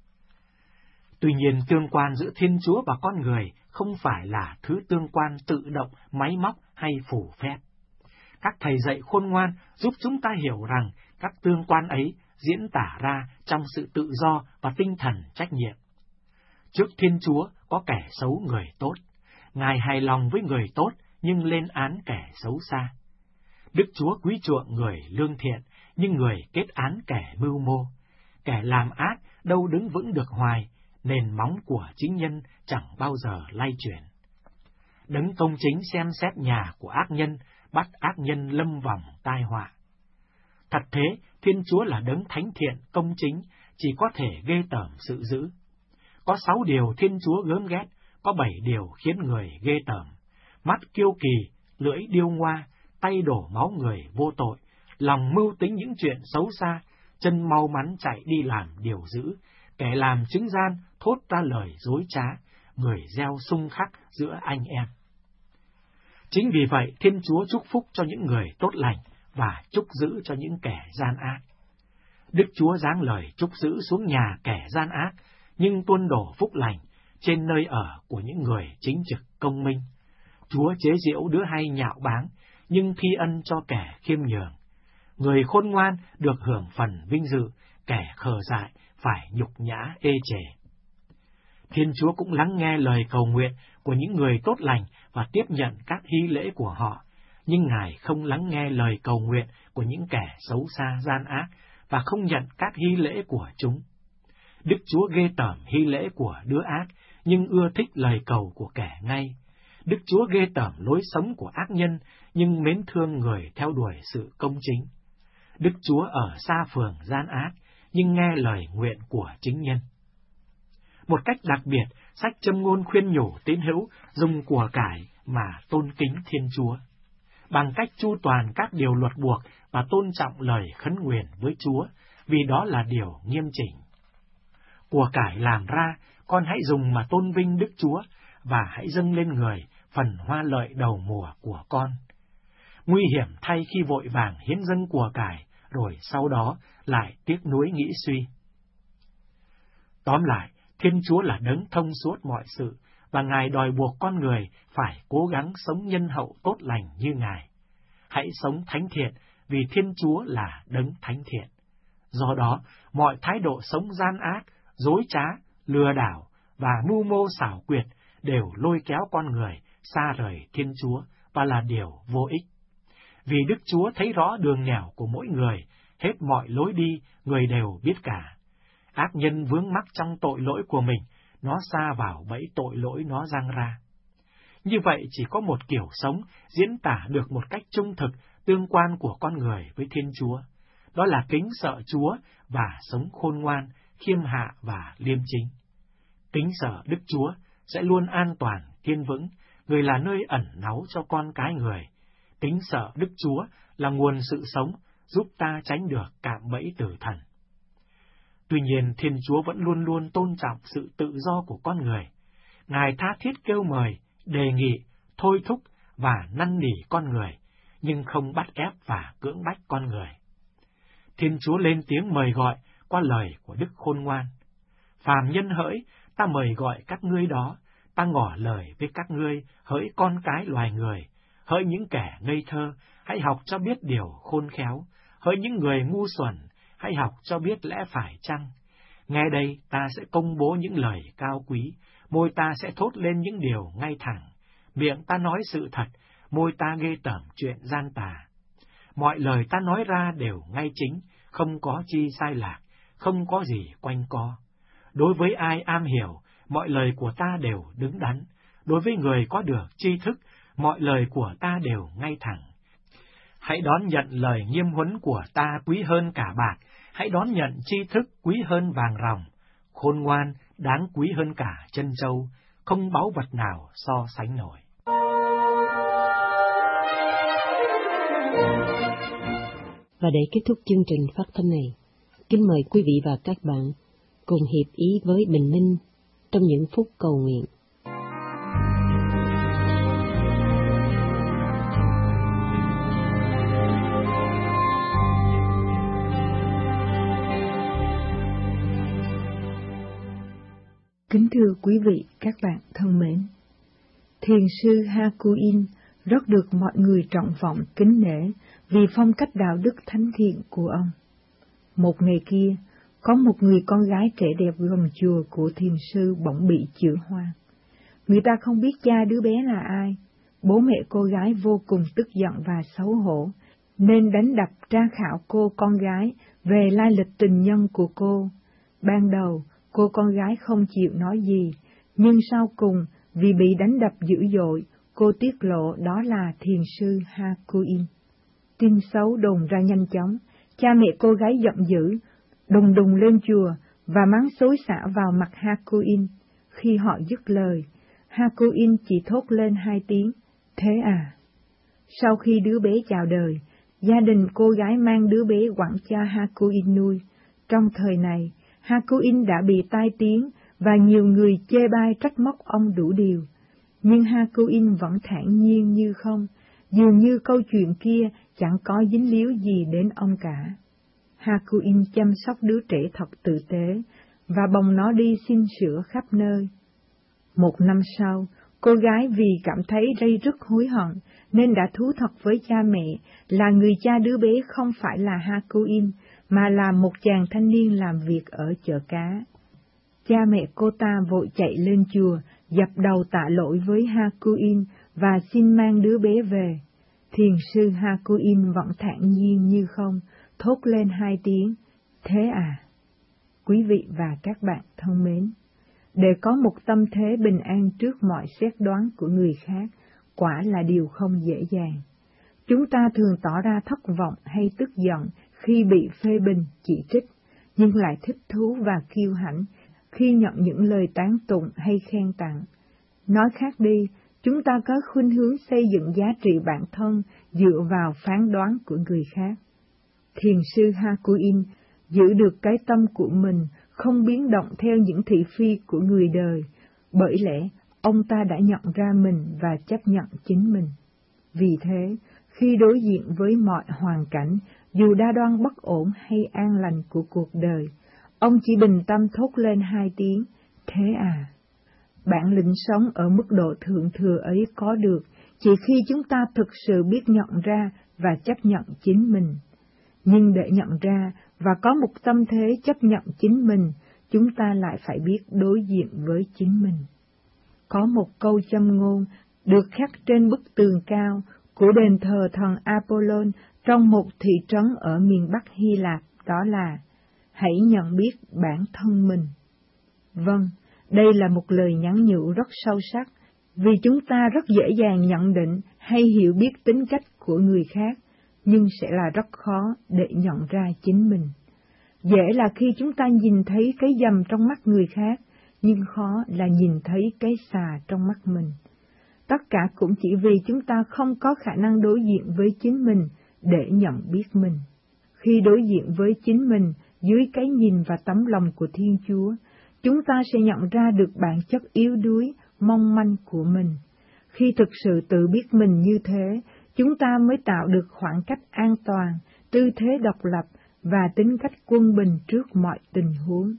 Tuy nhiên, tương quan giữa Thiên Chúa và con người không phải là thứ tương quan tự động, máy móc hay phù phép. Các thầy dạy khôn ngoan giúp chúng ta hiểu rằng các tương quan ấy diễn tả ra trong sự tự do và tinh thần trách nhiệm. Trước Thiên Chúa có kẻ xấu người tốt, Ngài hài lòng với người tốt nhưng lên án kẻ xấu xa. Đức Chúa quý chuộng người lương thiện, nhưng người kết án kẻ mưu mô. Kẻ làm ác đâu đứng vững được hoài, nền móng của chính nhân chẳng bao giờ lay chuyển. Đấng công chính xem xét nhà của ác nhân, bắt ác nhân lâm vòng tai họa. Thật thế, Thiên Chúa là đấng thánh thiện, công chính, chỉ có thể ghê tởm sự dữ. Có sáu điều Thiên Chúa gớm ghét, có bảy điều khiến người ghê tởm. Mắt kiêu kỳ, lưỡi điêu ngoa, tay đổ máu người vô tội, lòng mưu tính những chuyện xấu xa, chân mau mắn chạy đi làm điều dữ, kẻ làm chứng gian thốt ra lời dối trá, người gieo xung khắc giữa anh em. Chính vì vậy, Thiên Chúa chúc phúc cho những người tốt lành và chúc giữ cho những kẻ gian ác. Đức Chúa giáng lời chúc giữ xuống nhà kẻ gian ác, nhưng tuôn đổ phúc lành trên nơi ở của những người chính trực công minh. Chúa chế giễu đứa hay nhạo báng, nhưng thi ân cho kẻ khiêm nhường. Người khôn ngoan được hưởng phần vinh dự, kẻ khờ dại phải nhục nhã ê chề. Thiên Chúa cũng lắng nghe lời cầu nguyện của những người tốt lành và tiếp nhận các hy lễ của họ, nhưng Ngài không lắng nghe lời cầu nguyện của những kẻ xấu xa gian ác và không nhận các hy lễ của chúng. Đức Chúa ghê tởm hy lễ của đứa ác, nhưng ưa thích lời cầu của kẻ ngay. Đức Chúa ghê tởm lối sống của ác nhân, nhưng mến thương người theo đuổi sự công chính. Đức Chúa ở xa phường gian ác, nhưng nghe lời nguyện của chính nhân. Một cách đặc biệt, sách Châm Ngôn khuyên nhủ tín hữu dùng của cải mà tôn kính Thiên Chúa, bằng cách chu toàn các điều luật buộc và tôn trọng lời khấn nguyện với Chúa, vì đó là điều nghiêm chỉnh. Của cải làm ra, con hãy dùng mà tôn vinh Đức Chúa, và hãy dâng lên người phần hoa lợi đầu mùa của con. Nguy hiểm thay khi vội vàng hiến dâng của cải, rồi sau đó lại tiếc nuối nghĩ suy. Tóm lại, Thiên Chúa là đấng thông suốt mọi sự, và Ngài đòi buộc con người phải cố gắng sống nhân hậu tốt lành như Ngài. Hãy sống thánh thiện, vì Thiên Chúa là đấng thánh thiện. Do đó, mọi thái độ sống gian ác, dối trá, lừa đảo và mưu mô xảo quyệt đều lôi kéo con người xa rời Thiên Chúa và là điều vô ích. Vì Đức Chúa thấy rõ đường nẻo của mỗi người, hết mọi lối đi, người đều biết cả. Ác nhân vướng mắc trong tội lỗi của mình, nó sa vào bẫy tội lỗi nó giăng ra. Như vậy chỉ có một kiểu sống diễn tả được một cách trung thực tương quan của con người với Thiên Chúa. Đó là kính sợ Chúa và sống khôn ngoan, khiêm hạ và liêm chính. Kính sợ Đức Chúa sẽ luôn an toàn, kiên vững, người là nơi ẩn náu cho con cái người. Kính sợ Đức Chúa là nguồn sự sống, giúp ta tránh được cạm bẫy tử thần. Tuy nhiên, Thiên Chúa vẫn luôn luôn tôn trọng sự tự do của con người. Ngài tha thiết kêu mời, đề nghị, thôi thúc và năn nỉ con người, nhưng không bắt ép và cưỡng bách con người. Thiên Chúa lên tiếng mời gọi qua lời của Đức Khôn Ngoan. Phàm nhân hỡi, ta mời gọi các ngươi đó, ta ngỏ lời với các ngươi, hỡi con cái loài người, hỡi những kẻ ngây thơ, hãy học cho biết điều khôn khéo, hỡi những người ngu xuẩn, hãy học cho biết lẽ phải chăng. Nghe đây, ta sẽ công bố những lời cao quý, môi ta sẽ thốt lên những điều ngay thẳng, miệng ta nói sự thật, môi ta ghê tởm chuyện gian tà. Mọi lời ta nói ra đều ngay chính, không có chi sai lạc, không có gì quanh co. Đối với ai am hiểu, mọi lời của ta đều đứng đắn, đối với người có được tri thức, mọi lời của ta đều ngay thẳng. Hãy đón nhận lời nghiêm huấn của ta quý hơn cả bạc, hãy đón nhận tri thức quý hơn vàng ròng. Khôn ngoan, đáng quý hơn cả trân châu, không báu vật nào so sánh nổi. Và để kết thúc chương trình phát thanh này, kính mời quý vị và các bạn cùng hiệp ý với Bình Minh trong những phút cầu nguyện. Kính thưa quý vị, các bạn thân mến, Thiền sư Hakuin rất được mọi người trọng vọng kính nể vì phong cách đạo đức thánh thiện của ông. Một ngày kia, có một người con gái trẻ đẹp gần chùa của thiền sư bỗng bị chữa hoang. Người ta không biết cha đứa bé là ai, bố mẹ cô gái vô cùng tức giận và xấu hổ, nên đánh đập tra khảo cô con gái về lai lịch tình nhân của cô. Ban đầu, cô con gái không chịu nói gì, nhưng sau cùng, vì bị đánh đập dữ dội, cô tiết lộ đó là thiền sư Hakuin. Tin xấu đồn ra nhanh chóng, cha mẹ cô gái giận dữ, đùng đùng lên chùa và mắng xối xả vào mặt Hakuin. Khi họ dứt lời, Hakuin chỉ thốt lên hai tiếng, thế à. Sau khi đứa bé chào đời, gia đình cô gái mang đứa bé quẳng cho Hakuin nuôi. Trong thời này, Hakuin đã bị tai tiếng và nhiều người chê bai trách móc ông đủ điều. Nhưng Hakuin vẫn thản nhiên như không, dường như câu chuyện kia chẳng có dính líu gì đến ông cả. Hakuin chăm sóc đứa trẻ thật tử tế và bồng nó đi xin sữa khắp nơi. Một năm sau, cô gái vì cảm thấy ray rứt hối hận nên đã thú thật với cha mẹ là người cha đứa bé không phải là Hakuin, mà là một chàng thanh niên làm việc ở chợ cá. Cha mẹ cô ta vội chạy lên chùa, dập đầu tạ lỗi với Hakuin và xin mang đứa bé về. Thiền sư Hakuin vẫn thản nhiên như không, thốt lên hai tiếng, thế à. Quý vị và các bạn thân mến, để có một tâm thế bình an trước mọi xét đoán của người khác, quả là điều không dễ dàng. Chúng ta thường tỏ ra thất vọng hay tức giận khi bị phê bình, chỉ trích, nhưng lại thích thú và kiêu hãnh khi nhận những lời tán tụng hay khen tặng. Nói khác đi, chúng ta có khuynh hướng xây dựng giá trị bản thân dựa vào phán đoán của người khác. Thiền sư Hakuin giữ được cái tâm của mình, không biến động theo những thị phi của người đời, bởi lẽ ông ta đã nhận ra mình và chấp nhận chính mình. Vì thế, khi đối diện với mọi hoàn cảnh, dù đa đoan bất ổn hay an lành của cuộc đời, ông chỉ bình tâm thốt lên hai tiếng, thế à. Bản lĩnh sống ở mức độ thượng thừa ấy có được chỉ khi chúng ta thực sự biết nhận ra và chấp nhận chính mình. Nhưng để nhận ra và có một tâm thế chấp nhận chính mình, chúng ta lại phải biết đối diện với chính mình. Có một câu châm ngôn được khắc trên bức tường cao của đền thờ thần Apollon trong một thị trấn ở miền Bắc Hy Lạp, đó là hãy nhận biết bản thân mình. Vâng, đây là một lời nhắn nhủ rất sâu sắc, vì chúng ta rất dễ dàng nhận định hay hiểu biết tính cách của người khác, nhưng sẽ là rất khó để nhận ra chính mình. Dễ là khi chúng ta nhìn thấy cái dầm trong mắt người khác, nhưng khó là nhìn thấy cái xà trong mắt mình. Tất cả cũng chỉ vì chúng ta không có khả năng đối diện với chính mình để nhận biết mình. Khi đối diện với chính mình dưới cái nhìn và tấm lòng của Thiên Chúa, chúng ta sẽ nhận ra được bản chất yếu đuối, mong manh của mình. Khi thực sự tự biết mình như thế, chúng ta mới tạo được khoảng cách an toàn, tư thế độc lập và tính cách quân bình trước mọi tình huống.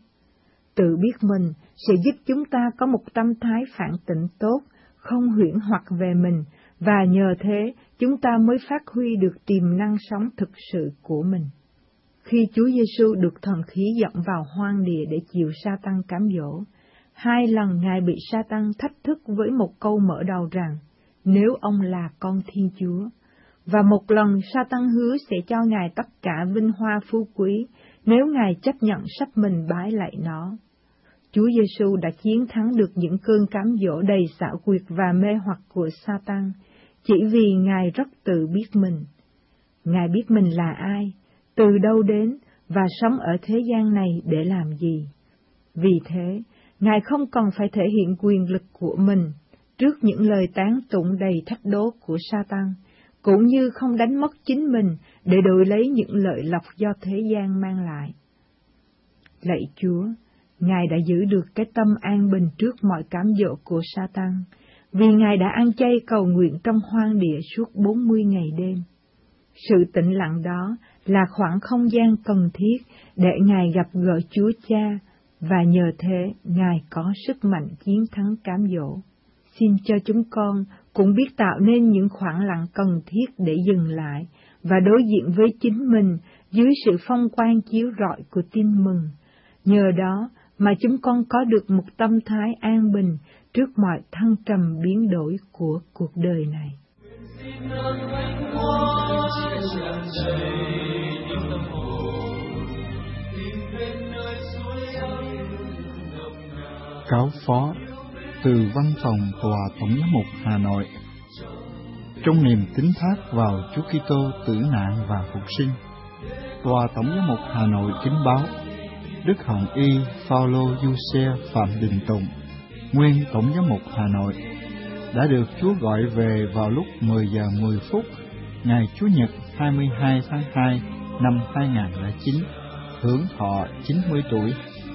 Tự biết mình sẽ giúp chúng ta có một tâm thái phản tỉnh tốt, không huyễn hoặc về mình, và nhờ thế chúng ta mới phát huy được tiềm năng sống thực sự của mình. Khi Chúa Giêsu được thần khí dẫn vào hoang địa để chịu Sa-tăng cám dỗ, hai lần Ngài bị Sa-tăng thách thức với một câu mở đầu rằng, nếu ông là con Thiên Chúa, và một lần Sa-tăng hứa sẽ cho Ngài tất cả vinh hoa phú quý, nếu Ngài chấp nhận sắp mình bái lạy nó. Chúa Giêsu đã chiến thắng được những cơn cám dỗ đầy xảo quyệt và mê hoặc của Sa-tăng, chỉ vì Ngài rất tự biết mình. Ngài biết mình là ai, từ đâu đến, và sống ở thế gian này để làm gì. Vì thế, Ngài không còn phải thể hiện quyền lực của mình trước những lời tán tụng đầy thách đố của Sa-tan, cũng như không đánh mất chính mình để đổi lấy những lợi lộc do thế gian mang lại. Lạy Chúa, Ngài đã giữ được cái tâm an bình trước mọi cám dỗ của Sa-tan, vì Ngài đã ăn chay cầu nguyện trong hoang địa suốt bốn mươi ngày đêm. Sự tĩnh lặng đó là khoảng không gian cần thiết để Ngài gặp gỡ Chúa Cha, và nhờ thế Ngài có sức mạnh chiến thắng cám dỗ. Xin cho chúng con cũng biết tạo nên những khoảng lặng cần thiết để dừng lại và đối diện với chính mình dưới sự phong quang chiếu rọi của tin mừng. Nhờ đó mà chúng con có được một tâm thái an bình trước mọi thăng trầm biến đổi của cuộc đời này. Cáo phó từ Văn phòng Tòa Tổng giám mục Hà Nội. Trong niềm tín thác vào Chúa Kitô tử nạn và phục sinh, Tòa Tổng giám mục Hà Nội kính báo Đức Hồng Y Phaolô Giuse Phạm Đình Tùng, nguyên Tổng giám mục Hà Nội, đã được Chúa gọi về vào lúc mười giờ mười phút ngày Chủ nhật hai mươi hai tháng hai năm hai nghìn không trăm lẻ chín, hưởng thọ chín mươi tuổi.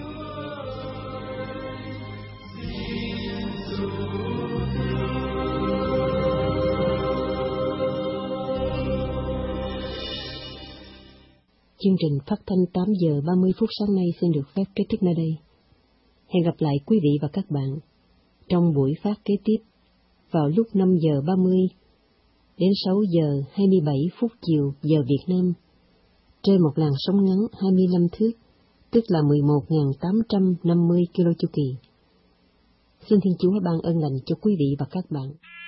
Chương trình phát thanh tám giờ ba mươi phút sáng nay xin được phép kết thúc nơi đây. Hẹn gặp lại quý vị và các bạn trong buổi phát kế tiếp vào lúc năm giờ ba mươi đến sáu giờ hai mươi bảy phút chiều giờ Việt Nam trên một làn sóng ngắn hai mươi lăm thước, tức là mười một nghìn tám trăm năm mươi ki lô chu kỳ. Xin Thiên Chúa ban ơn lành cho quý vị và các bạn.